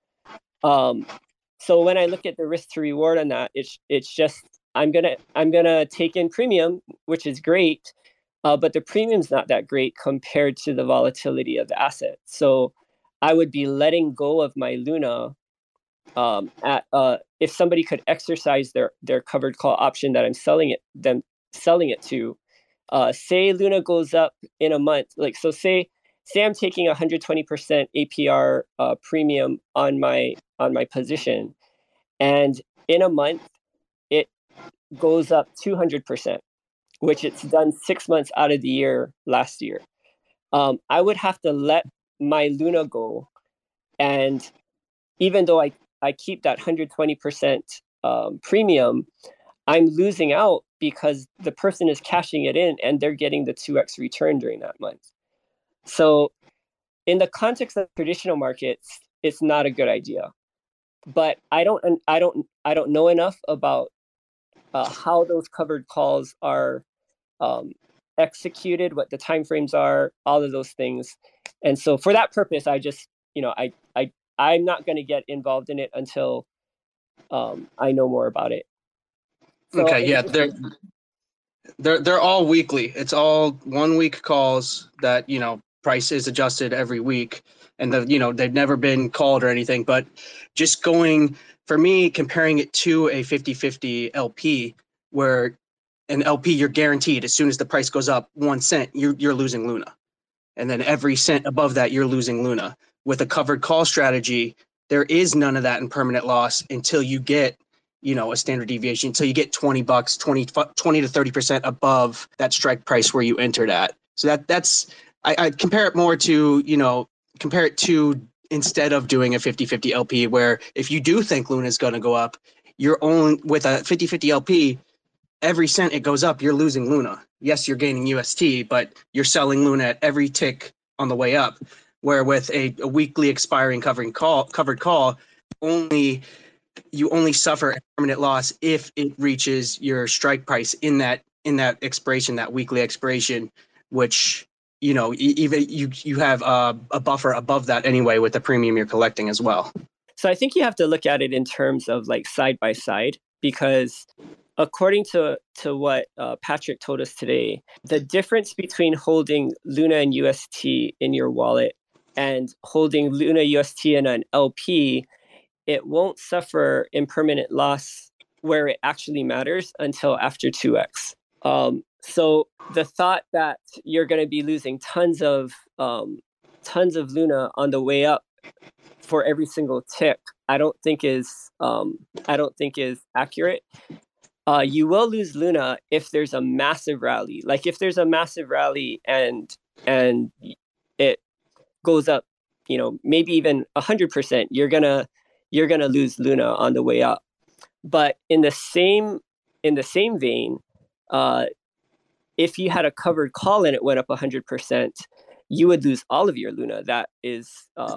So when I look at the risk to reward on that, it's just I'm gonna take in premium, which is great, but the premium's not that great compared to the volatility of the asset. So I would be letting go of my Luna if somebody could exercise their covered call option that I'm selling it to. Say Luna goes up in a month, like so. Say I'm taking 120% APR premium on my position, and in a month it goes up 200%, which it's done 6 months out of the year last year. I would have to let my Luna go, and even though I keep that 120% premium, I'm losing out because the person is cashing it in and they're getting the 2x return during that month. So in the context of traditional markets, it's not a good idea. But I don't know enough about how those covered calls are executed, what the timeframes are, all of those things. And so for that purpose, I just, I'm not going to get involved in it until I know more about it. So, okay, yeah, they're all weekly. It's all 1 week calls that, price is adjusted every week, and they've never been called or anything. But just going, for me, comparing it to a 50-50 LP, where an LP you're guaranteed as soon as the price goes up 1 cent, you're losing Luna, and then every cent above that you're losing Luna. With a covered call strategy, there is none of that in permanent loss until you get a standard deviation, until you get $20, 20 to 30% above that strike price where you entered at. So that's I compare it more to, instead of doing a 50-50 LP, where if you do think Luna is going to go up, you're only with a 50-50 LP, every cent it goes up, you're losing Luna. Yes, you're gaining UST, but you're selling Luna at every tick on the way up. Where with a weekly expiring covered call, you only suffer a permanent loss if it reaches your strike price in that expiration, that weekly expiration, which even you have a buffer above that anyway with the premium you're collecting as well. So I think you have to look at it in terms of like side by side, because according to what Patrick told us today, the difference between holding Luna and UST in your wallet and holding Luna UST in an LP it won't suffer impermanent loss where it actually matters until after 2x. So the thought that you're going to be losing tons of Luna on the way up for every single tick, I don't think is accurate. You will lose Luna if there's a massive rally. Like if there's a massive rally and it goes up, maybe even 100%, you're gonna lose Luna on the way up. But in the same vein, if you had a covered call and it went up 100%, you would lose all of your Luna. That is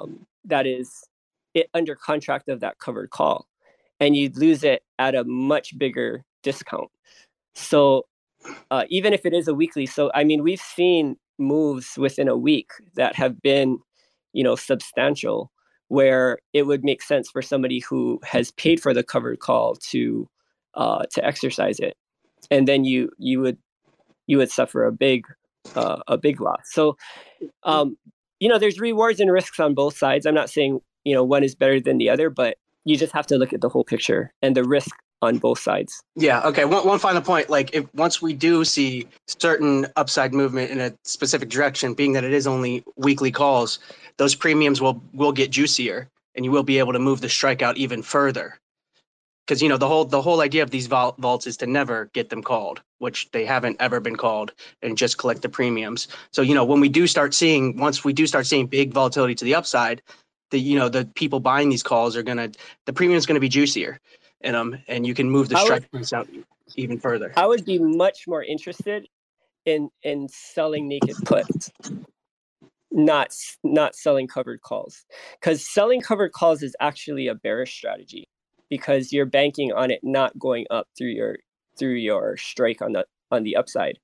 it under contract of that covered call, and you'd lose it at a much bigger discount. So even if it is a weekly, so I mean, we've seen moves within a week that have been, substantial, where it would make sense for somebody who has paid for the covered call to exercise it, and then you would suffer a big loss. So there's rewards and risks on both sides. I'm not saying one is better than the other, but you just have to look at the whole picture and the risk on both sides. Yeah. Okay. One final point. Like, if once we do see certain upside movement in a specific direction, being that it is only weekly calls, those premiums will get juicier, and you will be able to move the strikeout even further. Because the whole idea of these vaults is to never get them called, which they haven't ever been called, and just collect the premiums. So once we do start seeing big volatility to the upside, the people buying these calls the premium is gonna be juicier in them, and you can move the strike price out even further. I would be much more interested in selling naked puts, not selling covered calls, because selling covered calls is actually a bearish strategy, because you're banking on it not going up through your strike on the upside.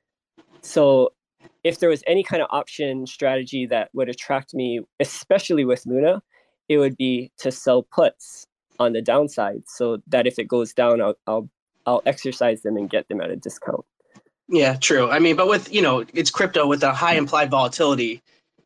So if there was any kind of option strategy that would attract me, especially with Luna, it would be to sell puts on the downside, so that if it goes down, I'll exercise them and get them at a discount. Yeah, true. I mean, but with it's crypto with a high implied volatility.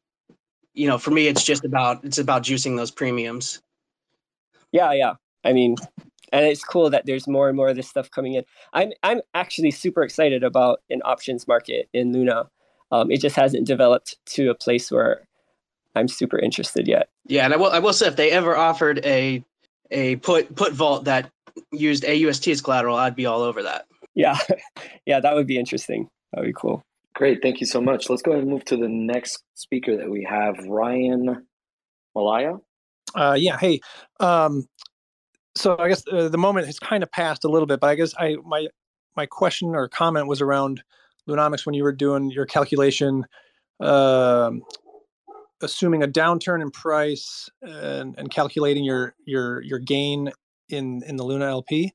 For me, it's about juicing those premiums. Yeah. I mean, and it's cool that there's more and more of this stuff coming in. I'm actually super excited about an options market in Luna. It just hasn't developed to a place where I'm super interested yet. Yeah, and I will say, if they ever offered a put vault that used AUST as collateral, I'd be all over that. Yeah, that would be interesting. That would be cool. Great, thank you so much. Let's go ahead and move to the next speaker that we have, Ryan Malaya. Yeah, hey. So I guess the moment has kind of passed a little bit, but I guess my question or comment was around Lunomics when you were doing your calculation, assuming a downturn in price and calculating your gain in the Luna LP.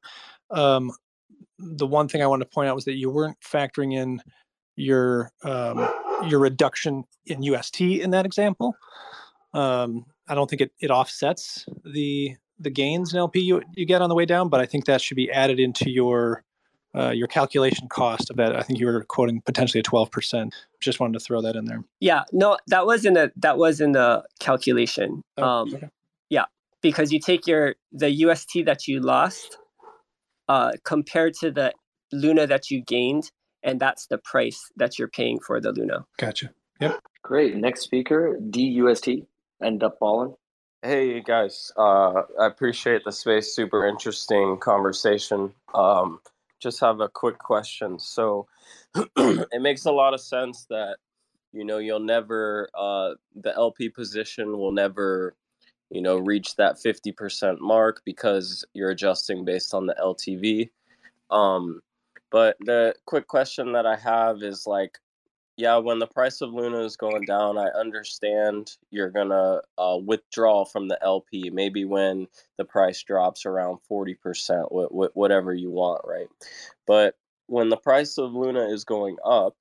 The one thing I wanted to point out was that you weren't factoring in your reduction in UST in that example. I don't think it offsets the gains in LP you get on the way down, but I think that should be added into your calculation cost of that. I think you were quoting potentially a 12%. Just wanted to throw that in there. Yeah, no, that was in the calculation. Okay. Yeah, because you take the UST that you lost compared to the Luna that you gained, and that's the price that you're paying for the Luna. Gotcha. Yep. Great. Next speaker, DUST. End up balling. Hey guys, I appreciate the space. Super interesting conversation. Just have a quick question. So it makes a lot of sense that you'll never the LP position will never reach that 50% mark because you're adjusting based on the LTV. But the quick question that I have is when the price of Luna is going down, I understand you're going to withdraw from the LP, maybe when the price drops around 40%, whatever you want, right? But when the price of Luna is going up,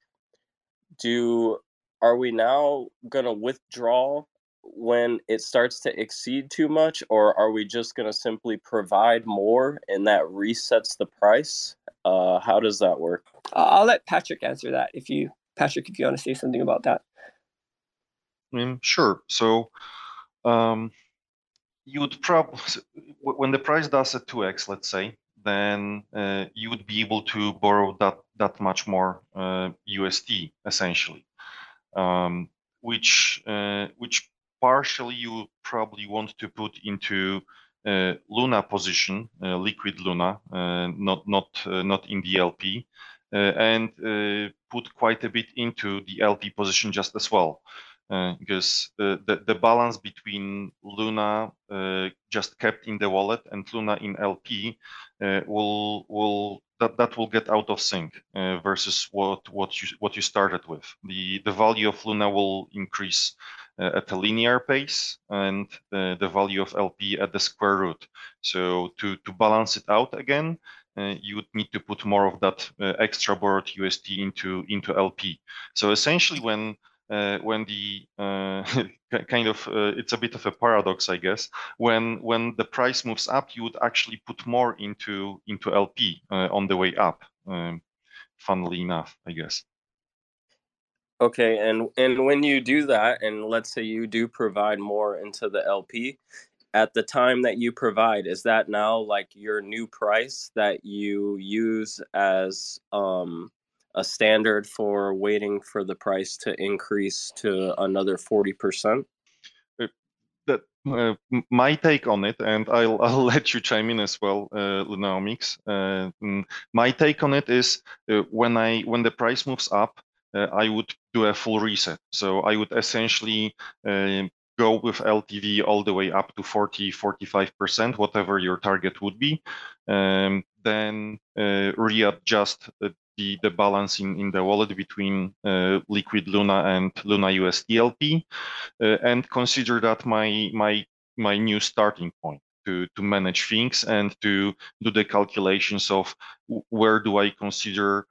are we now going to withdraw when it starts to exceed too much, or are we just going to simply provide more and that resets the price? How does that work? I'll let Patrick answer that if you want to say something about that. Sure. So you would probably, when the price does a 2x, let's say, then you would be able to borrow that much more USD essentially, which partially you probably want to put into Luna position, liquid Luna, not in the LP, and put quite a bit into the LP position just as well. Because the balance between Luna just kept in the wallet and Luna in LP will get out of sync versus what you started with. The value of Luna will increase at a linear pace, and the value of LP at the square root. So to balance it out again, you would need to put more of that extra borrowed USD into LP. So essentially, when the kind of it's a bit of a paradox, I guess. When the price moves up, you would actually put more into LP on the way up. Funnily enough, I guess. Okay, and when you do that, and let's say you do provide more into the LP, at the time that you provide, is that now like your new price that you use as a standard for waiting for the price to increase to another 40%? My take on it, and I'll let you chime in as well, Lunaomics. My take on it is when the price moves up, I would do a full reset. So I would essentially go with LTV all the way up to 40-45%, whatever your target would be. Then readjust the balance in the wallet between liquid Luna and Luna USD LP, and consider that my new starting point to manage things and to do the calculations of where do I consider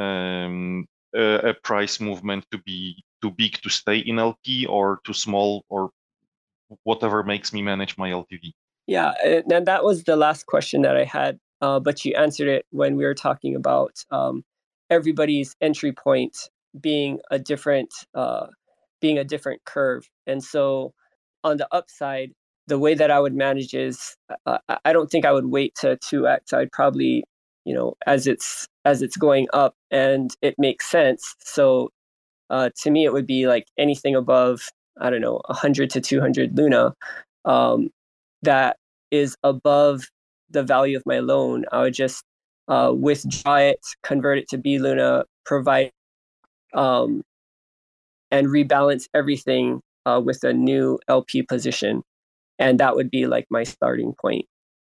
a price movement to be too big to stay in LP or too small, or whatever makes me manage my LTV. Yeah, and that was the last question that I had, but you answered it when we were talking about everybody's entry point being a different curve. And so on the upside, the way that I would manage is I don't think I would wait to 2x. I'd probably, as it's going up and it makes sense. So to me, it would be like anything above, I don't know, 100 to 200 Luna that is above the value of my loan. I would just withdraw it, convert it to B Luna, provide and rebalance everything with a new LP position. And that would be like my starting point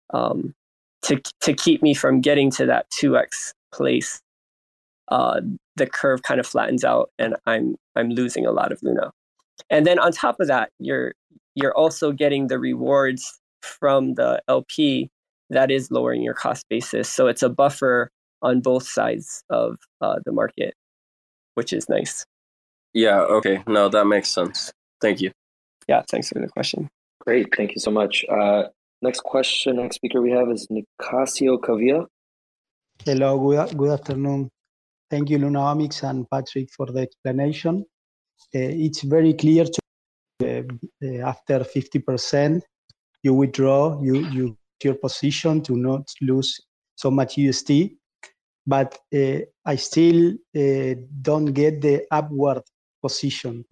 to keep me from getting to that 2x place. The curve kind of flattens out and I'm losing a lot of Luna. And then on top of that, you're also getting the rewards from the LP that is lowering your cost basis. So it's a buffer on both sides of the market, which is nice. Yeah, okay. No, that makes sense. Thank you. Yeah, thanks for the question. Great, thank you so much. Next speaker we have is Nicasio Cavia. Hello, good afternoon. Thank you, Lunaomics and Patrick, for the explanation. It's very clear to after 50%, you withdraw your position to not lose so much USD. But I still don't get the upward position.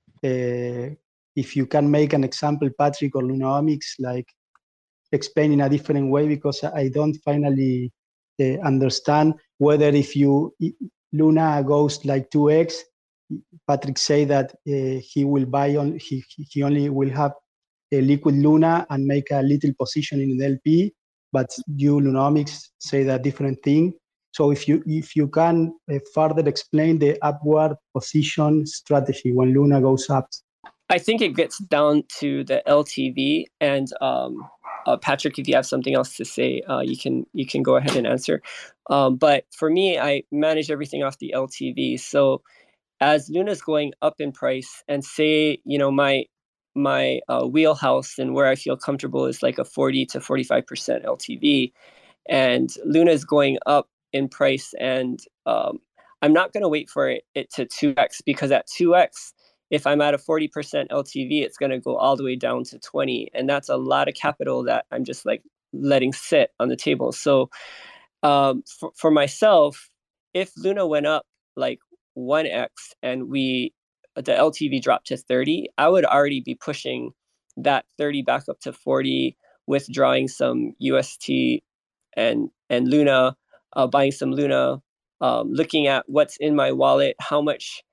If you can make an example, Patrick or Lunaomics, like explain in a different way, because I don't finally understand whether if Luna goes like 2x, Patrick say that he will buy he only will have a liquid Luna and make a little position in the LP, but you Lunaomics say that different thing. So if you can further explain the upward position strategy when Luna goes up. I think it gets down to the LTV, and Patrick, if you have something else to say, you can go ahead and answer. But for me, I manage everything off the LTV. So as Luna's going up in price, and say my wheelhouse and where I feel comfortable is like a 40 to 45% LTV, and Luna is going up in price, and I'm not going to wait for it to 2x, because at 2x if I'm at a 40% LTV, it's going to go all the way down to 20. And that's a lot of capital that I'm just like letting sit on the table. So for myself, if Luna went up like 1x and the LTV dropped to 30, I would already be pushing that 30 back up to 40, withdrawing some UST and Luna, buying some Luna, looking at what's in my wallet, how much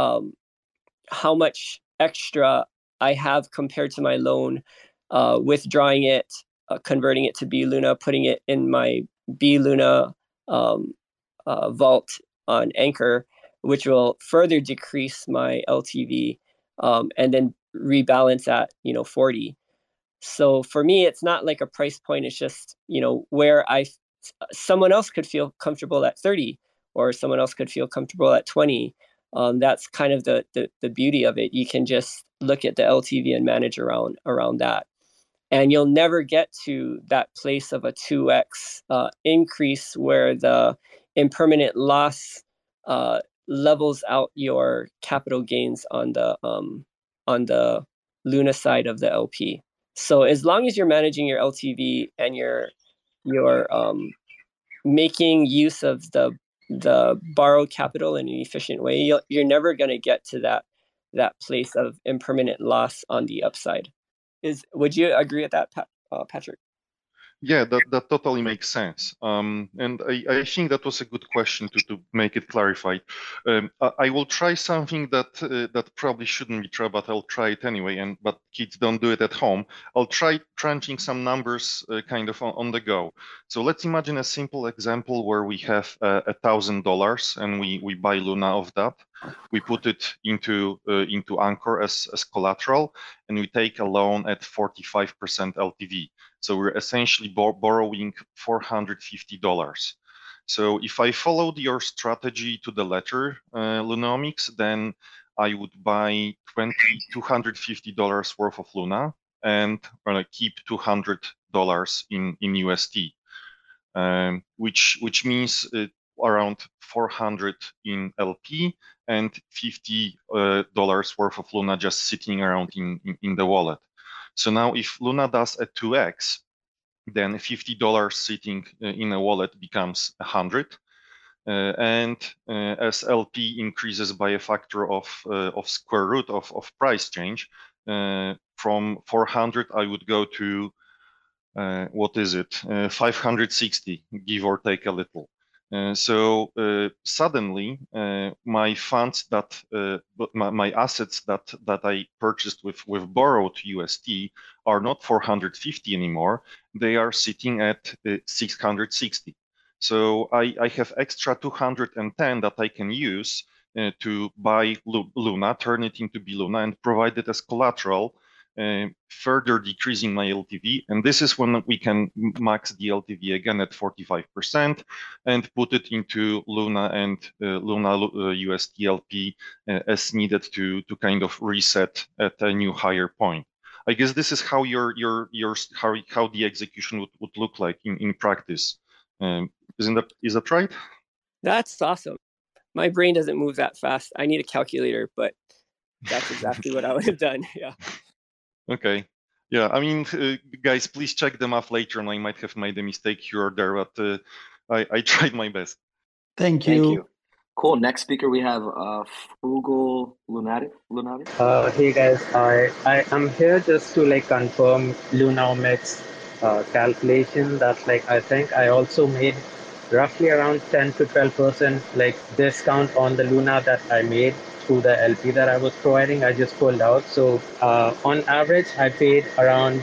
extra I have compared to my loan, withdrawing it, converting it to B Luna, putting it in my B Luna vault on Anchor, which will further decrease my LTV, and then rebalance at 40. So for me, it's not like a price point. It's just where someone else could feel comfortable at 30, or someone else could feel comfortable at 20. That's kind of the beauty of it. You can just look at the LTV and manage around that. And you'll never get to that place of a 2x increase where the impermanent loss levels out your capital gains on the Luna side of the LP. So as long as you're managing your LTV and you're making use of the borrowed capital in an efficient way, you're never going to get to that place of impermanent loss on the upside. Would you agree with that, Patrick? Yeah, that totally makes sense. And I think that was a good question to make it clarified. I will try something that probably shouldn't be tried, but I'll try it anyway. But kids, don't do it at home. I'll try crunching some numbers kind of on the go. So let's imagine a simple example where we have $1,000 and we buy Luna of that. We put it into Anchor as collateral, and we take a loan at 45% LTV. So we're essentially borrowing $450. So if I followed your strategy to the letter, Lunomics, then I would buy $250 worth of Luna and keep $200 in USD, which means around 400 in LP and $50 worth of Luna just sitting around in the wallet. So now if Luna does a 2x, then $50 sitting in a wallet becomes 100. And as LP increases by a factor of square root of price change, from 400, I would go to, 560, give or take a little. So suddenly, my funds my assets that I purchased with borrowed USD are not 450 anymore. They are sitting at 660. So I have extra 210 that I can use to buy Luna, turn it into B Luna, and provide it as collateral, further decreasing my LTV. And this is when we can max the LTV again at 45% and put it into Luna and Luna USD LP as needed to kind of reset at a new higher point. I guess this is how how the execution would look like in practice. Is that right? That's awesome. My brain doesn't move that fast. I need a calculator, but that's exactly what I would have done. Yeah. Okay. Yeah, I mean, guys, please check them off later, and I might have made a mistake here or there, but I tried my best. Thank you. Cool. Next speaker, we have Frugal Lunatic. Hey guys, I'm here just to confirm Lunomics calculation. That's I think I also made roughly around 10 to 12% discount on the Luna that I made through the LP that I was providing. I just pulled out. So on average, I paid around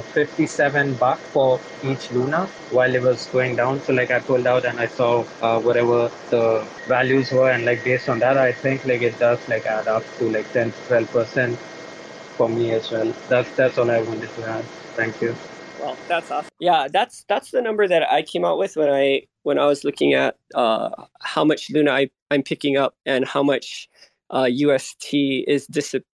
$57 for each Luna while it was going down. So I pulled out and I saw whatever the values were, and based on that, I think it does add up to 10 to 12% for me as well. That's all I wanted to add. Thank you. Well, that's awesome. Yeah, that's the number that I came out with when I was looking at how much Luna I'm picking up and how much UST is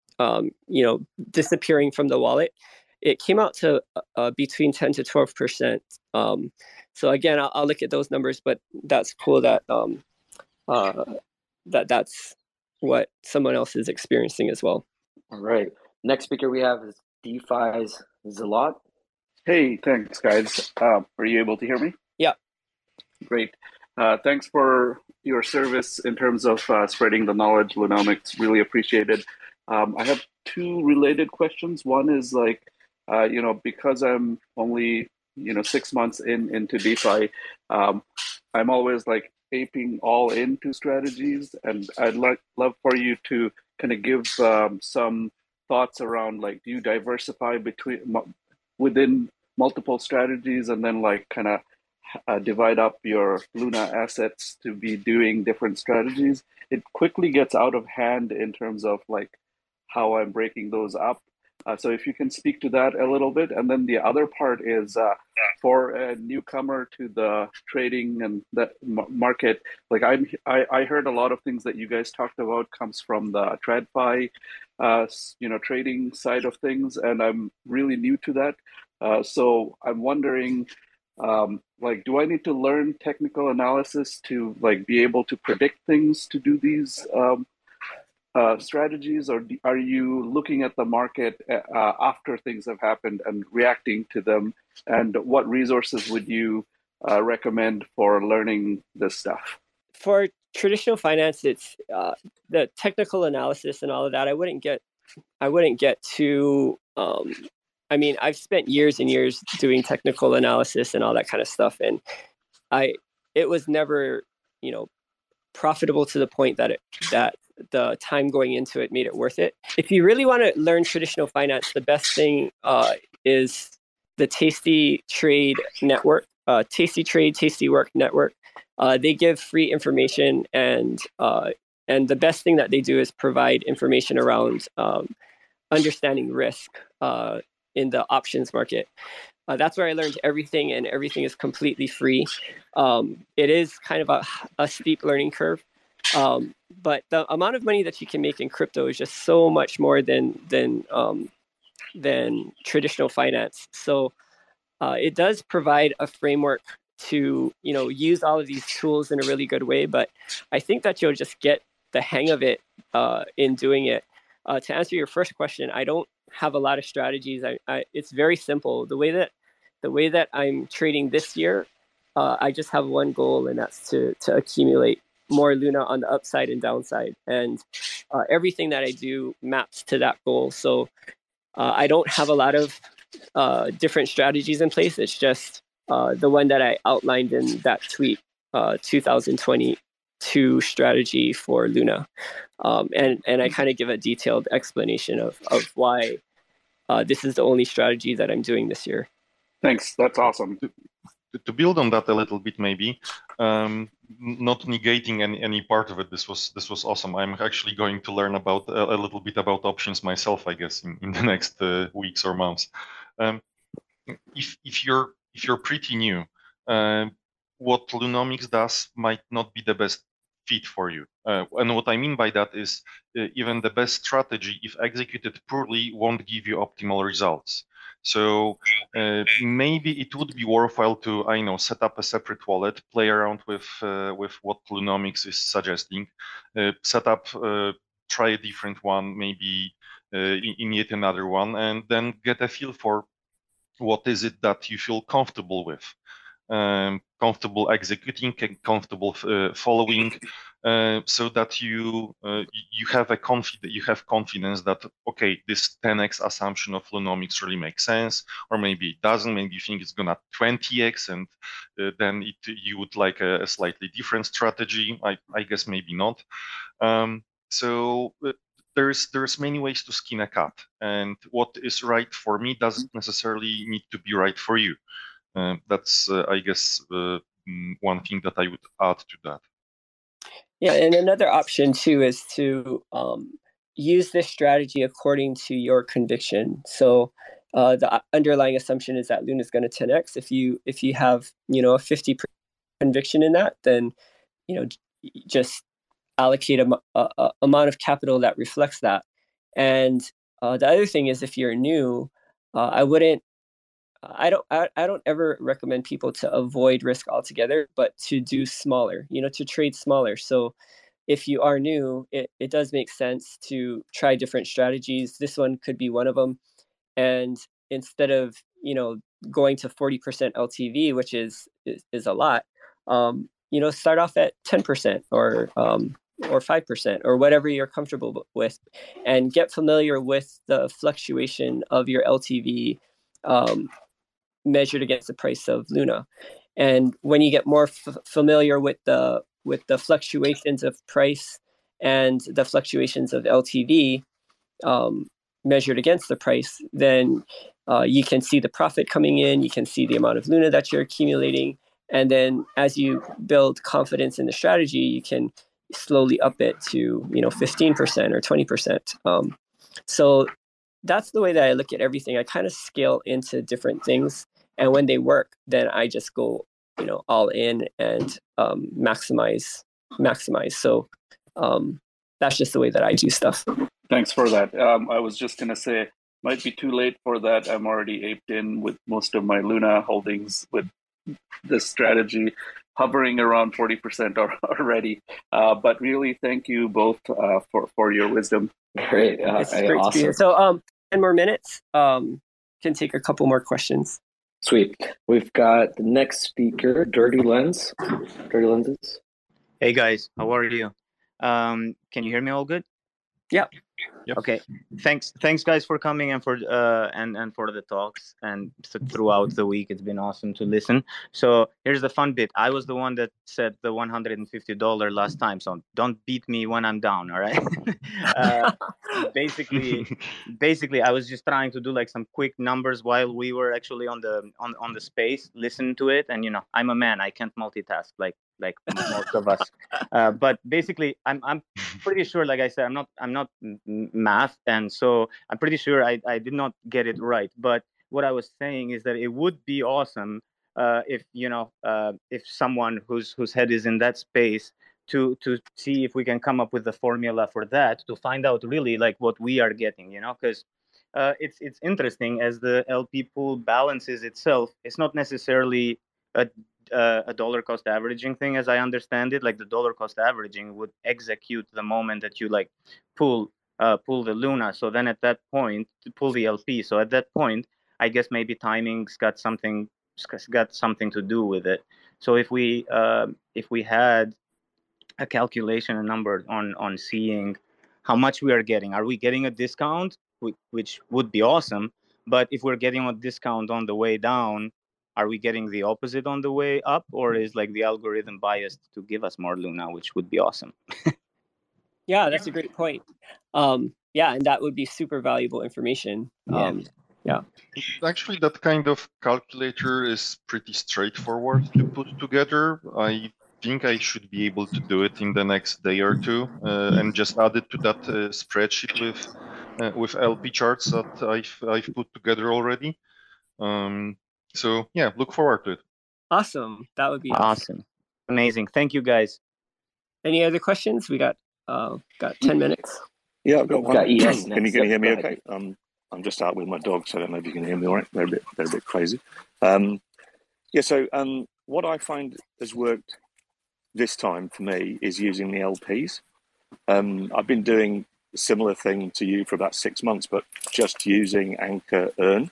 disappearing from the wallet. It came out to between 10 to 12%. So again, I'll look at those numbers, but that's cool that that's what someone else is experiencing as well. All right. Next speaker we have is DeFi's Zalot. Hey, thanks, guys. Are you able to hear me? Yeah. Great. Thanks for your service in terms of spreading the knowledge. Lunomics, really appreciated. I have two related questions. One is like, because I'm only 6 months into DeFi, I'm always like aping all into strategies, and I'd love for you to kind of give some thoughts around like, do you diversify within multiple strategies, and then like kind of divide up your Luna assets to be doing different strategies? It quickly gets out of hand in terms of like how I'm breaking those up. So if you can speak to that a little bit. And then the other part is for a newcomer to the trading and the market, like I heard a lot of things that you guys talked about comes from the TradFi, trading side of things, and I'm really new to that. So I'm wondering, like, do I need to learn technical analysis to like be able to predict things to do these strategies, or are you looking at the market after things have happened and reacting to them? And what resources would you recommend for learning this stuff? For traditional finance, it's the technical analysis and all of that. I wouldn't get too. I mean, I've spent years and years doing technical analysis and all that kind of stuff, and it was never, profitable to the point that the time going into it made it worth it. If you really want to learn traditional finance, the best thing is the Tasty Trade Network, Tasty Trade, Tasty Work Network. They give free information, and the best thing that they do is provide information around understanding risk in the options market. That's where I learned everything, and everything is completely free. It is kind of a steep learning curve. But the amount of money that you can make in crypto is just so much more than traditional finance. So it does provide a framework to use all of these tools in a really good way. But I think that you'll just get the hang of it in doing it. To answer your first question, I don't have a lot of strategies. It's very simple. The way that I'm trading this year, I just have one goal, and that's to accumulate more Luna on the upside and downside, and everything that I do maps to that goal. So I don't have a lot of different strategies in place. It's just the one that I outlined in that tweet, 2022 strategy for Luna, and I kind of give a detailed explanation of why this is the only strategy that I'm doing this year. Thanks, that's awesome. To build on that a little bit, maybe not negating any part of it. This was awesome. I'm actually going to learn about a little bit about options myself, I guess, in the next weeks or months. If you're pretty new, what Lunomics does might not be the best fit for you. And what I mean by that is even the best strategy, if executed poorly, won't give you optimal results. So maybe it would be worthwhile to, set up a separate wallet, play around with what Lunomics is suggesting, try a different one, maybe in yet another one, and then get a feel for what is it that you feel comfortable with. Comfortable executing, comfortable following, so that you have confidence that, okay, this 10x assumption of Lunomics really makes sense, or maybe it doesn't. Maybe you think it's gonna 20x, and then you would like a slightly different strategy. I guess maybe not. So there's many ways to skin a cat, and what is right for me doesn't necessarily need to be right for you. That's, I guess, one thing that I would add to that. Yeah, and another option too is to use this strategy according to your conviction. So the underlying assumption is that Luna is going to 10x. If you have a 50% conviction in that, then just allocate a amount of capital that reflects that. And the other thing is, if you're new, I don't ever recommend people to avoid risk altogether, but to do smaller, to trade smaller. So if you are new, it does make sense to try different strategies. This one could be one of them. And instead of, going to 40% LTV, which is a lot, start off at 10% or 5% or whatever you're comfortable with, and get familiar with the fluctuation of your LTV measured against the price of Luna. And when you get more familiar with the fluctuations of price and the fluctuations of LTV measured against the price, then you can see the profit coming in, you can see the amount of Luna that you're accumulating. And then as you build confidence in the strategy, you can slowly up it to 15% or 20%. So that's the way that I look at everything. I kind of scale into different things, and when they work, then I just go all in and maximize. So that's just the way that I do stuff. Thanks for that. I was just going to say, might be too late for that. I'm already aped in with most of my Luna holdings with this strategy, hovering around 40% already. But really, thank you both for your wisdom. Great. It's great awesome. to be here. So 10 more minutes. Can take a couple more questions. Sweet. We've got the next speaker, Dirty Lens. Dirty Lenses. Hey guys, how are you? Can you hear me all good? Yep. Okay. Thanks guys for coming and for and for the talks, and throughout the week it's been awesome to listen. So here's the fun bit. I was the one that said the $150 last time, so don't beat me when I'm down, all right? Basically I was just trying to do like some quick numbers while we were actually on the space, listen to it, and I'm a man, I can't multitask like most of us. But basically I'm pretty sure, like I said, I'm not math, and so I'm pretty sure I did not get it right. But what I was saying is that it would be awesome if someone whose head is in that space to see if we can come up with the formula for that, to find out really like what we are getting, because it's interesting as the LP pool balances itself. It's not necessarily a dollar cost averaging thing, as I understand it. Like the dollar cost averaging would execute the moment that you like pull the Luna. So then at that point, pull the LP. So at that point, I guess maybe timing's got something to do with it. So if we had a calculation, a number on seeing how much we are getting, are we getting a discount, which would be awesome. But if we're getting a discount on the way down, are we getting the opposite on the way up, or is like the algorithm biased to give us more Luna, which would be awesome? Yeah, that's a great point. Yeah, and that would be super valuable information. Yeah. Actually, that kind of calculator is pretty straightforward to put together. I think I should be able to do it in the next day or two, and just add it to that spreadsheet with LP charts that I've put together already. So yeah, look forward to it. Awesome. That would be awesome. Amazing. Thank you, guys. Any other questions? We got 10 minutes. Yeah, I've got one. Got ES Can you next. hear me okay? I'm just out with my dogs, so I don't know if you can hear me all right. They're a bit crazy. So what I find has worked this time for me is using the LPs. I've been doing a similar thing to you for about 6 months, but just using Anchor Earn.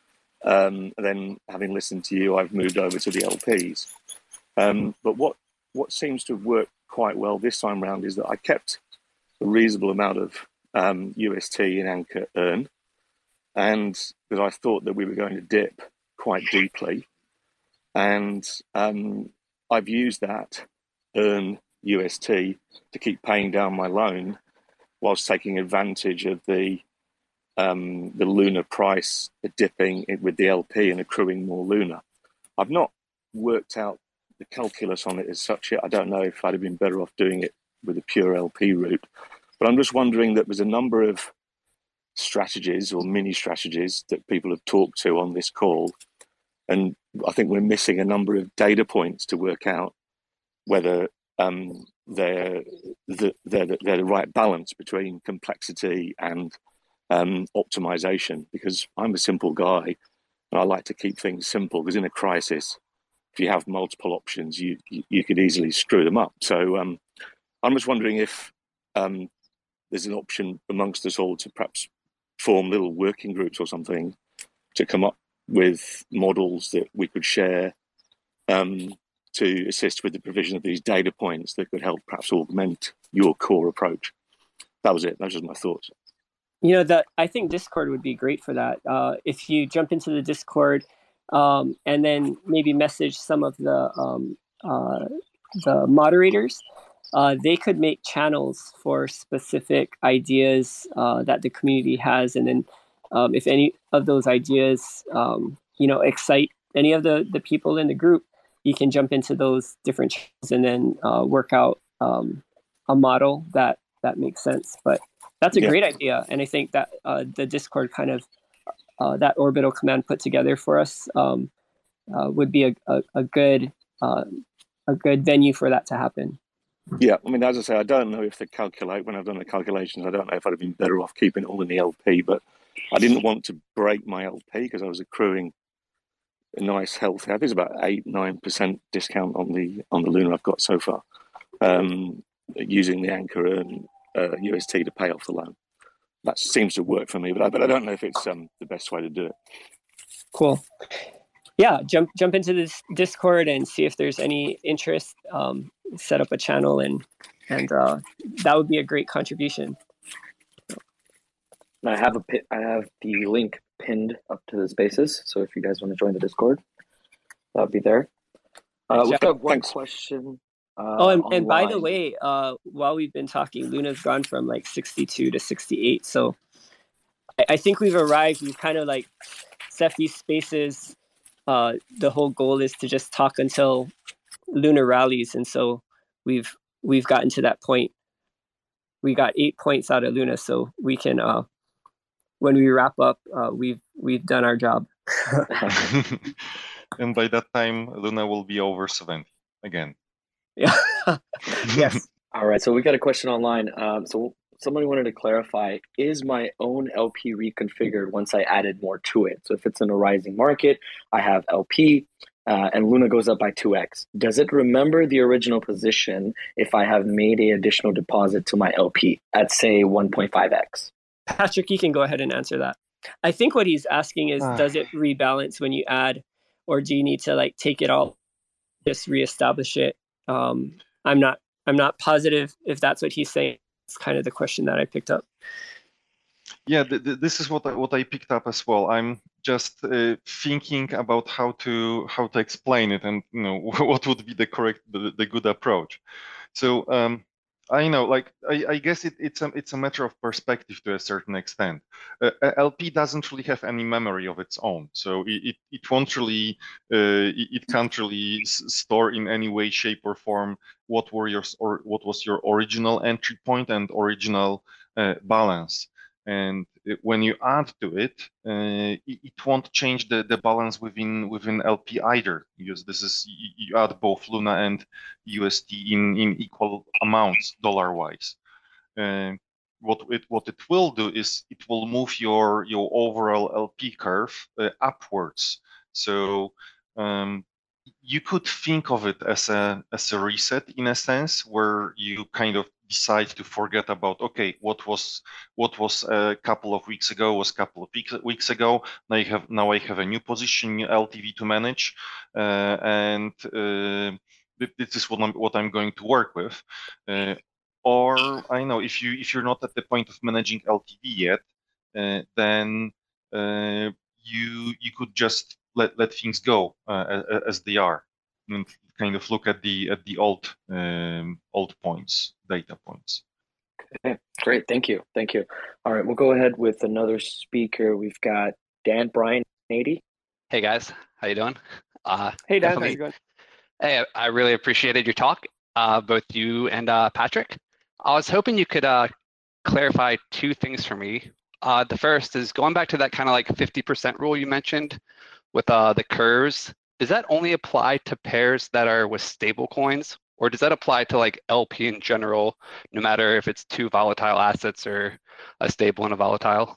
Then having listened to you, I've moved over to the LPs. But what seems to work quite well this time round is that I kept a reasonable amount of UST in Anchor Earn, and that I thought that we were going to dip quite deeply. And I've used that Earn UST to keep paying down my loan whilst taking advantage of the Luna price dipping with the LP and accruing more Luna. I've not worked out the calculus on it as such yet. I don't know if I'd have been better off doing it with a pure LP route, but I'm just wondering that there's a number of strategies or mini strategies that people have talked to on this call, and I think we're missing a number of data points to work out whether they're the right balance between complexity and optimization, because I'm a simple guy and I like to keep things simple, because in a crisis, if you have multiple options, you could easily screw them up. So I'm just wondering if there's an option amongst us all to perhaps form little working groups or something to come up with models that we could share to assist with the provision of these data points that could help perhaps augment your core approach. That was it. That was just my thoughts. I think Discord would be great for that. If you jump into the Discord and then maybe message some of the moderators, they could make channels for specific ideas that the community has, and then if any of those ideas, excite any of the people in the group, you can jump into those different channels and then work out a model that makes sense. But that's a great idea, and I think that the Discord kind of that orbital command put together for us would be a good venue for that to happen. Yeah, I mean, as I say, I don't know if when I've done the calculations, I don't know if I'd have been better off keeping it all in the LP, but I didn't want to break my LP because I was accruing a nice, healthy, I think it's about 8-9% discount on the Luna I've got so far, using the Anchor and UST to pay off the loan. That seems to work for me, but I don't know if it's the best way to do it. Cool. Yeah, jump into this Discord and see if there's any interest. Set up a channel, and that would be a great contribution. I have the link pinned up to the spaces, so if you guys want to join the Discord, that would be there. We've got one question. And by the way, while we've been talking, Luna's gone from like 62 to 68. So I think we've arrived. We've kind of like set these spaces. The whole goal is to just talk until Luna rallies, and so we've gotten to that point. We got 8 points out of Luna, so we can when we wrap up, we've done our job. And by that time, Luna will be over 70 again. Yeah. Yes. All right. So we got a question online. So somebody wanted to clarify: is my own LP reconfigured once I added more to it? So if it's in a rising market, I have LP. And Luna goes up by 2x. Does it remember the original position if I have made an additional deposit to my LP at, say, 1.5x? Patrick, you can go ahead and answer that. I think what he's asking is, does it rebalance when you add, or do you need to like take it all, just reestablish it? I'm not positive if that's what he's saying. It's kind of the question that I picked up. Yeah, this is what I picked up as well. I'm just thinking about how to explain it, and what would be the good approach. So I know, like I guess it's a matter of perspective to a certain extent. LP doesn't really have any memory of its own, so it won't really it can't really store in any way, shape, or form what was your original entry point and original balance. And when you add to it, it won't change the balance within LP either, because this is you add both Luna and UST in equal amounts dollar-wise. What it will do is it will move your overall LP curve upwards. So you could think of it as a reset in a sense, where you kind of decide to forget about, okay, what was a couple of weeks ago was a couple of weeks ago. Now I have a new position, new LTV to manage, and this is what I'm going to work with. Or I know if you're not at the point of managing LTV yet, then you could just let things go as they are, and kind of look at the old points, data points. Okay, great. Thank you. All right, we'll go ahead with another speaker. We've got Dan Bryan 80. Hey guys, how you doing? Hey Dan, how's it going? Hey, I really appreciated your talk, both you and Patrick. I was hoping you could clarify two things for me. The first is going back to that kind of like 50% rule you mentioned with the curves. Does that only apply to pairs that are with stable coins, or does that apply to like LP in general, no matter if it's two volatile assets or a stable and a volatile?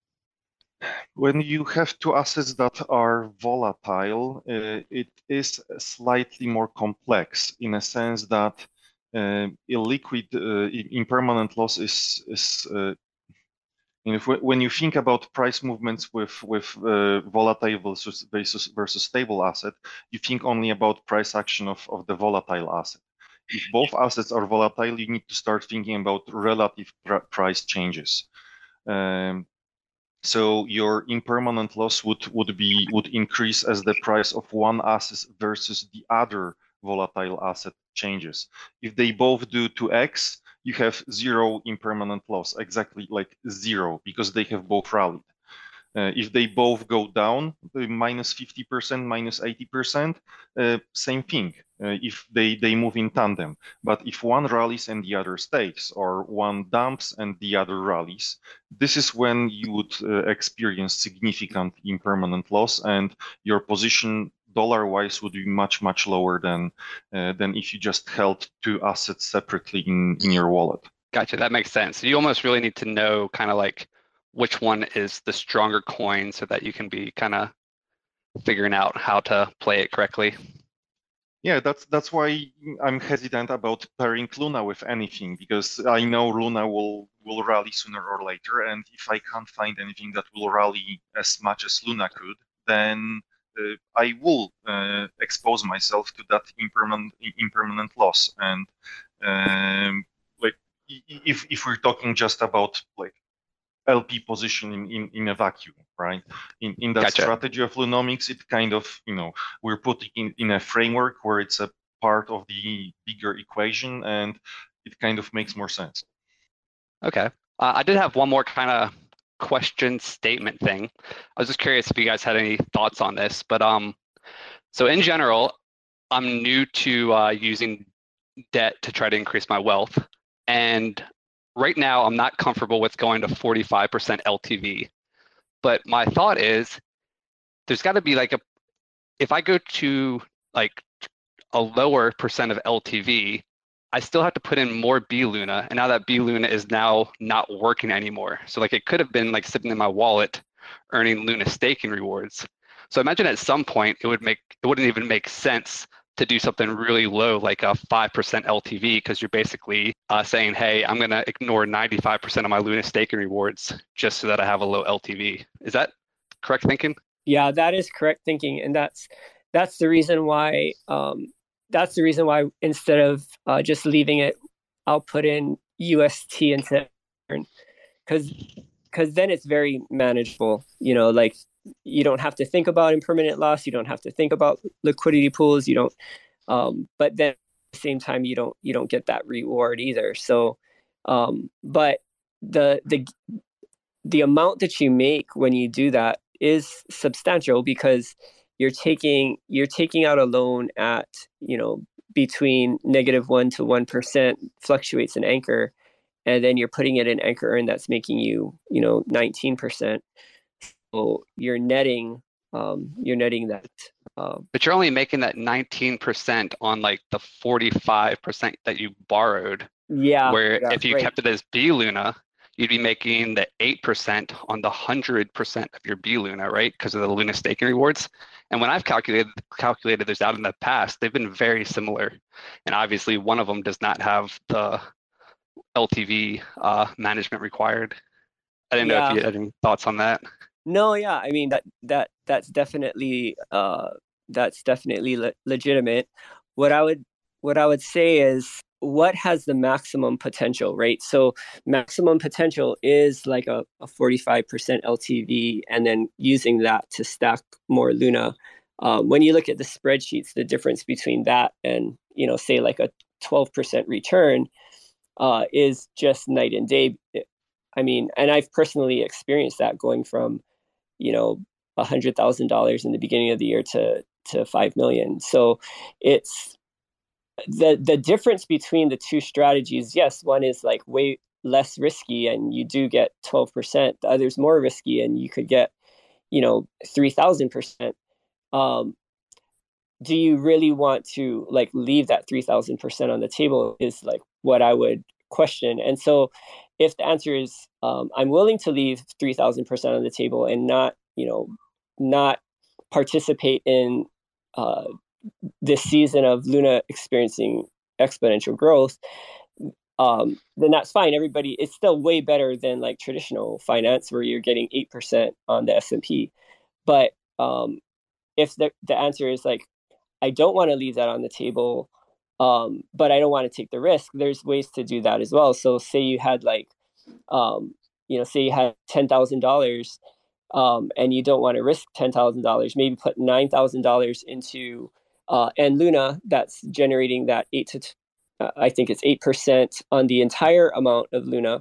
When you have two assets that are volatile, it is slightly more complex in a sense that illiquid impermanent loss is when you think about price movements with volatile versus stable asset, you think only about price action of the volatile asset. If both assets are volatile, you need to start thinking about relative price changes. So your impermanent loss would increase as the price of one asset versus the other volatile asset changes. If they both do 2x, you have zero impermanent loss, exactly like zero, because they have both rallied. If they both go down, minus 50%, minus 80%, same thing, if they move in tandem. But if one rallies and the other stays, or one dumps and the other rallies, this is when you would experience significant impermanent loss, and your position dollar-wise would be much, much lower than if you just held two assets separately in your wallet. Gotcha, that makes sense. You almost really need to know kind of like which one is the stronger coin so that you can be kind of figuring out how to play it correctly. Yeah, that's why I'm hesitant about pairing Luna with anything, because I know Luna will rally sooner or later, and if I can't find anything that will rally as much as Luna could, then I will expose myself to that impermanent loss. And like if we're talking just about like LP position in a vacuum, right? In that Gotcha. strategy of Lunomics, it kind of, we're putting in a framework where it's a part of the bigger equation, and it kind of makes more sense. Okay. I did have one more kind of question statement thing. I was just curious if you guys had any thoughts on this, but so in general, I'm new to using debt to try to increase my wealth, and right now I'm not comfortable with going to 45% LTV. But my thought is there's got to be like if I go to like a lower percent of LTV, I still have to put in more B Luna, and now that B Luna is now not working anymore. So like it could have been like sitting in my wallet earning Luna staking rewards. So imagine at some point it wouldn't even make sense to do something really low, like a 5% LTV, because you're basically saying, hey, I'm going to ignore 95% of my Luna staking rewards just so that I have a low LTV. Is that correct thinking? Yeah, that is correct thinking, and that's the reason why. That's the reason why instead of just leaving it, I'll put in UST instead, because then it's very manageable. Like you don't have to think about impermanent loss. You don't have to think about liquidity pools. You don't, but then at the same time, you don't get that reward either. So, but the amount that you make when you do that is substantial, because you're taking out a loan at between -1 to 1% fluctuates in Anchor, and then you're putting it in Anchor Earn that's making you 19%. So you're netting that. But you're only making that 19% on like the 45% that you borrowed. Yeah. Where if you right. kept it as B Luna, you'd be making the 8% on the 100% of your B Luna, right? Because of the Luna staking rewards. And when I've calculated this out in the past, they've been very similar. And obviously one of them does not have the LTV management required. I didn't know if you had any thoughts on that. No, yeah. I mean that's definitely legitimate. What I would say is, what has the maximum potential, right? So maximum potential is like a 45% LTV, and then using that to stack more Luna. When you look at the spreadsheets, the difference between that and say like a 12% return is just night and day. I mean, and I've personally experienced that, going from $100,000 in the beginning of the year to $5 million. So it's the difference between the two strategies. Yes, one is like way less risky and you do get 12%. The other's more risky and you could get 3,000%. Do you really want to like leave that 3,000% on the table is like what I would question. And so if the answer is I'm willing to leave 3,000% on the table and not participate in this season of Luna experiencing exponential growth, then that's fine. It's still way better than like traditional finance where you're getting 8% on the S&P. But if the answer is like, I don't want to leave that on the table, but I don't want to take the risk, there's ways to do that as well. So say you had like, say you had $10,000 and you don't want to risk $10,000, maybe put $9,000 into and Luna that's generating that I think it's 8% on the entire amount of Luna,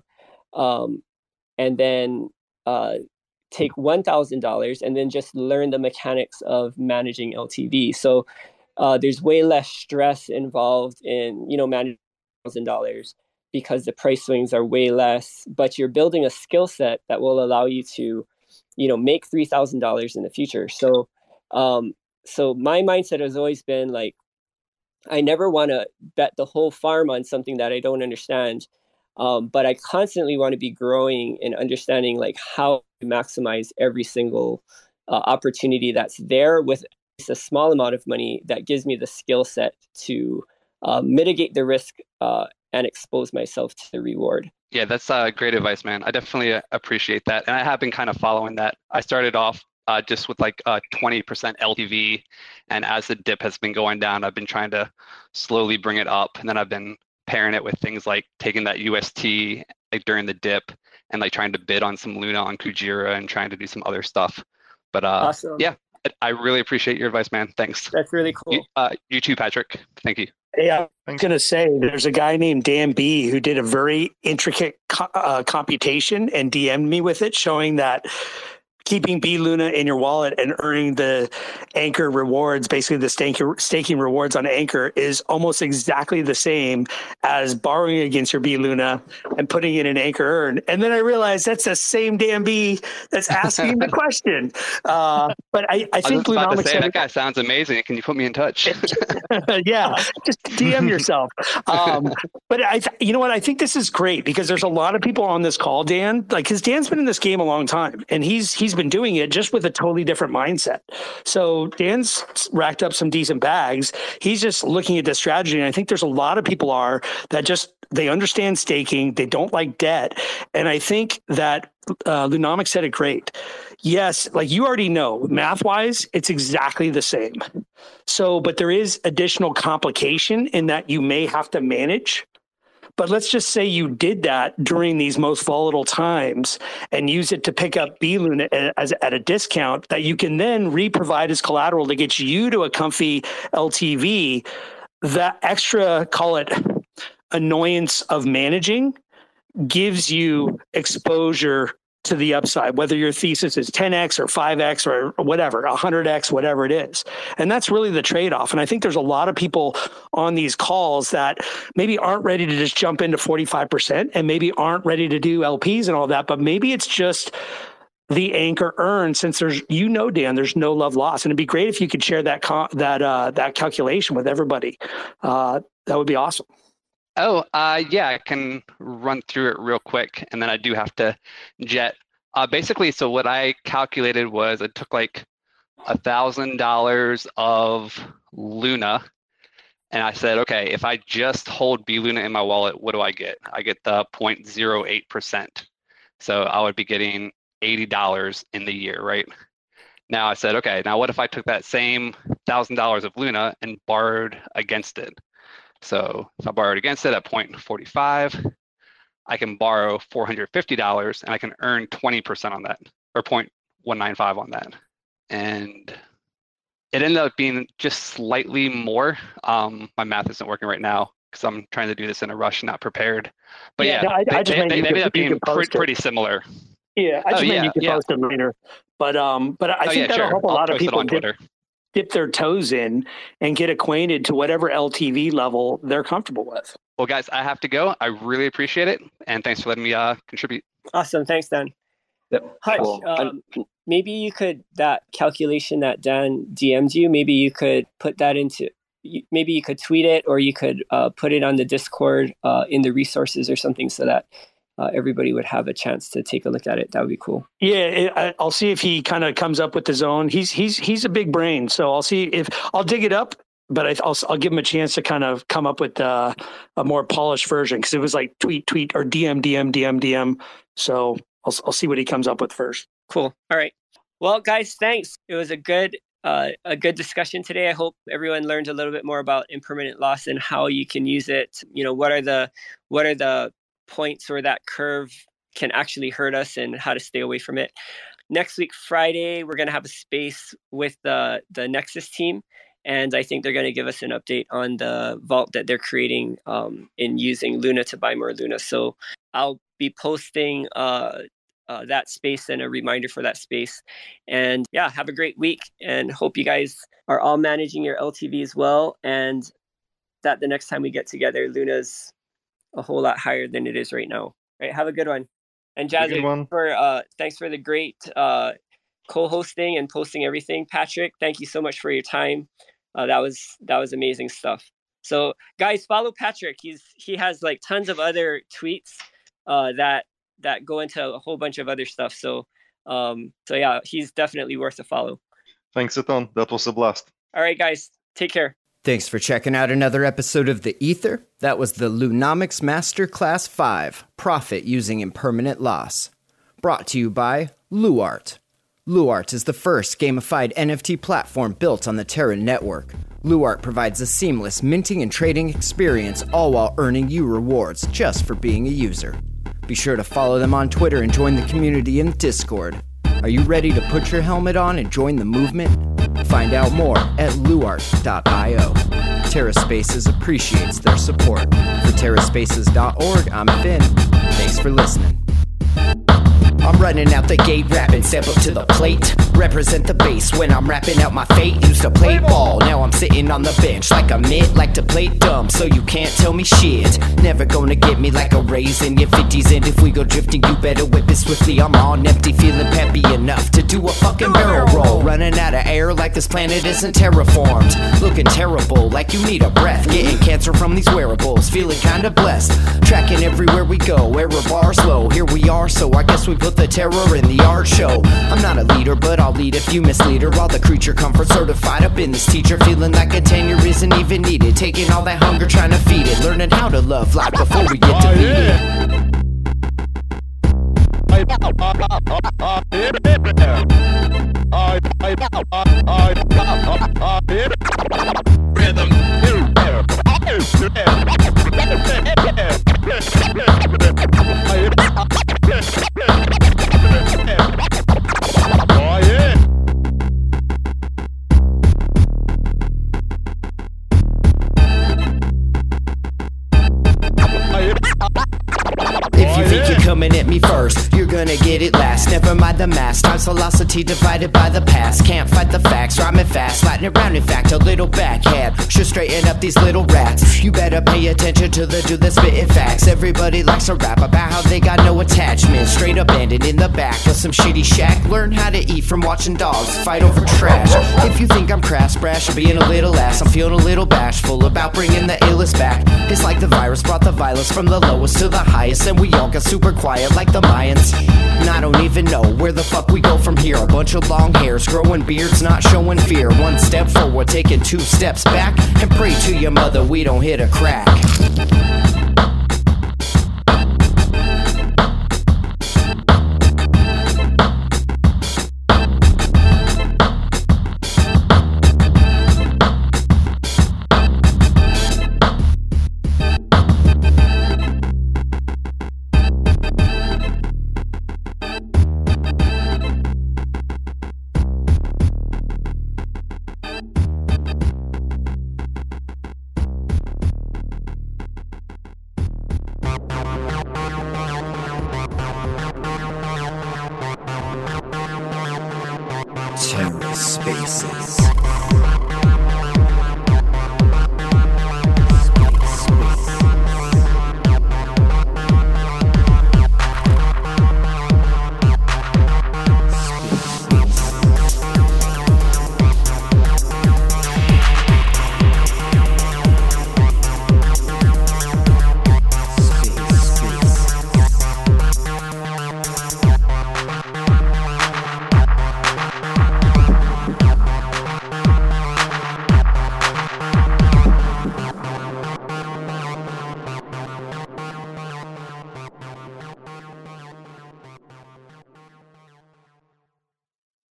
and then take $1,000 and then just learn the mechanics of managing LTV. So there's way less stress involved in managing $1,000 because the price swings are way less. But you're building a skill set that will allow you to make $3,000 in the future. So so my mindset has always been like, I never want to bet the whole farm on something that I don't understand. But I constantly want to be growing and understanding like how to maximize every single opportunity that's there with a small amount of money that gives me the skill set to mitigate the risk and expose myself to the reward. Yeah, that's great advice, man. I definitely appreciate that. And I have been kind of following that. I started off just with like 20% LTV. And as the dip has been going down, I've been trying to slowly bring it up. And then I've been pairing it with things like taking that UST like during the dip and like trying to bid on some Luna on Kujira and trying to do some other stuff. But awesome. Yeah, I really appreciate your advice, man. Thanks. That's really cool. You too, Patrick. Thank you. Yeah, I'm going to say there's a guy named Dan B who did a very intricate computation and DM'd me with it, showing that keeping B Luna in your wallet and earning the Anchor rewards, basically the staking rewards on Anchor, is almost exactly the same as borrowing against your B Luna and putting it in Anchor Earn. And then I realized that's the same damn B that's asking the question. But I think Lunomics. About to say, that guy said, sounds amazing. Can you put me in touch? yeah, just DM yourself. But you know what? I think this is great because there's a lot of people on this call, Dan. Like, because Dan's been in this game a long time, and he's been doing it just with a totally different mindset. So Dan's racked up some decent bags. He's just looking at the strategy, and I think there's a lot of people that they understand staking. They don't like debt, and I think that Lunomics said it great. Yes, like you already know, math-wise, it's exactly the same. So, but there is additional complication in that you may have to manage. But let's just say you did that during these most volatile times and use it to pick up B Luna at a discount that you can then reprovide as collateral to get you to a comfy LTV. That extra, call it annoyance of managing, gives you exposure to the upside, whether your thesis is 10x or 5x or whatever, 100x, whatever it is. And that's really the trade-off. And I think there's a lot of people on these calls that maybe aren't ready to just jump into 45% and maybe aren't ready to do LPs and all that, but maybe it's just the Anchor Earn, since there's, Dan, there's no love lost. And it'd be great if you could share that calculation with everybody. That would be awesome. Oh, yeah, I can run through it real quick, and then I do have to jet. Basically, so what I calculated was I took like $1,000 of Luna, and I said, okay, if I just hold B Luna in my wallet, what do I get? I get the 0.08%. So I would be getting $80 in the year, right? Now I said, okay, now what if I took that same $1,000 of Luna and borrowed against it? So if I borrowed against it at 0.45, I can borrow $450 and I can earn 20% on that, or 0.195 on that. And it ended up being just slightly more. My math isn't working right now because I'm trying to do this in a rush, not prepared. But yeah, they ended up being pretty similar. Yeah, I just meant you could post it later. But I think that'll help a lot of people dip their toes in and get acquainted to whatever LTV level they're comfortable with. Well, guys, I have to go. I really appreciate it. And thanks for letting me contribute. Awesome. Thanks, Dan. Yep. Hutch, maybe you could, that calculation that Dan DM'd you, maybe you could put that maybe you could tweet it, or you could put it on the Discord in the resources or something, so that everybody would have a chance to take a look at it. That would be cool. Yeah, I'll see if he kind of comes up with his own. He's a big brain, so I'll see if I'll dig it up but I'll give him a chance to kind of come up with a more polished version, because it was like tweet or DM. So I'll see what he comes up with first. Cool. All right. Well, guys, thanks. It was a good discussion today. I hope everyone learned a little bit more about impermanent loss and how you can use it. What are the points where that curve can actually hurt us and how to stay away from it. Next week, Friday, we're going to have a space with the Nexus team. And I think they're going to give us an update on the vault that they're creating in using Luna to buy more Luna. So I'll be posting that space and a reminder for that space. And yeah, have a great week, and hope you guys are all managing your LTVs well, and that the next time we get together, Luna's a whole lot higher than it is right now. All right, have a good one. And Jazzy, thanks for the great co-hosting and posting everything. Patrick, thank you so much for your time. That was amazing stuff. So guys, follow Patrick. He has like tons of other tweets that go into a whole bunch of other stuff. So yeah, he's definitely worth a follow. Thanks a ton. That was a blast. All right, guys, take care. Thanks for checking out another episode of The Ether. That was the Lunomics Masterclass 5, Profit Using Impermanent Loss. Brought to you by Luart. Luart is the first gamified NFT platform built on the Terra network. Luart provides a seamless minting and trading experience, all while earning you rewards just for being a user. Be sure to follow them on Twitter and join the community in Discord. Are you ready to put your helmet on and join the movement? Find out more at luart.io. TerraSpaces appreciates their support. For TerraSpaces.org, I'm Finn. Thanks for listening. I'm running out the gate, rapping, step up to the plate. Represent the base when I'm rapping out my fate. Used to play ball, now I'm sitting on the bench like a mid. Like to play dumb, so you can't tell me shit. Never gonna get me like a raise in your 50s. And if we go drifting, you better whip it swiftly. I'm on empty, feeling peppy enough to do a fucking barrel roll. Running out of air like this planet isn't terraformed. Looking terrible, like you need a breath. Getting cancer from these wearables, feeling kinda blessed. Tracking everywhere we go, error bars low. Here we are, so I guess we put the terror in the art show. I'm not a leader, but I'll lead if you mislead her. All the creature comfort certified up in this teacher. Feeling like a tenure isn't even needed. Taking all that hunger, trying to feed it. Learning how to love life before we get defeated. Rhythm. If you think you're coming at me first, you're gonna get it last. Never mind the mass, time's velocity divided by the past. Can't fight the facts, rhyming fast, lightning round. In fact, a little backhand should straighten up these little rats. You better pay attention to the dude that's spitting facts. Everybody likes to rap about how they got no attachment. Straight abandoned in the back of some shitty shack. Learn how to eat from watching dogs fight over trash. If you think I'm crass, brash, or being a little ass, I'm feeling a little bashful about bringing the illest back. It's like the virus brought the violence from the lowest to the highest, and we all got super quiet like the Mayans. And I don't even know where the fuck we go from here. A bunch of long hairs, growing beards, not showing fear. One step forward, taking 2 steps back, and pray to your mother we don't hit a crack. TerraSpaces.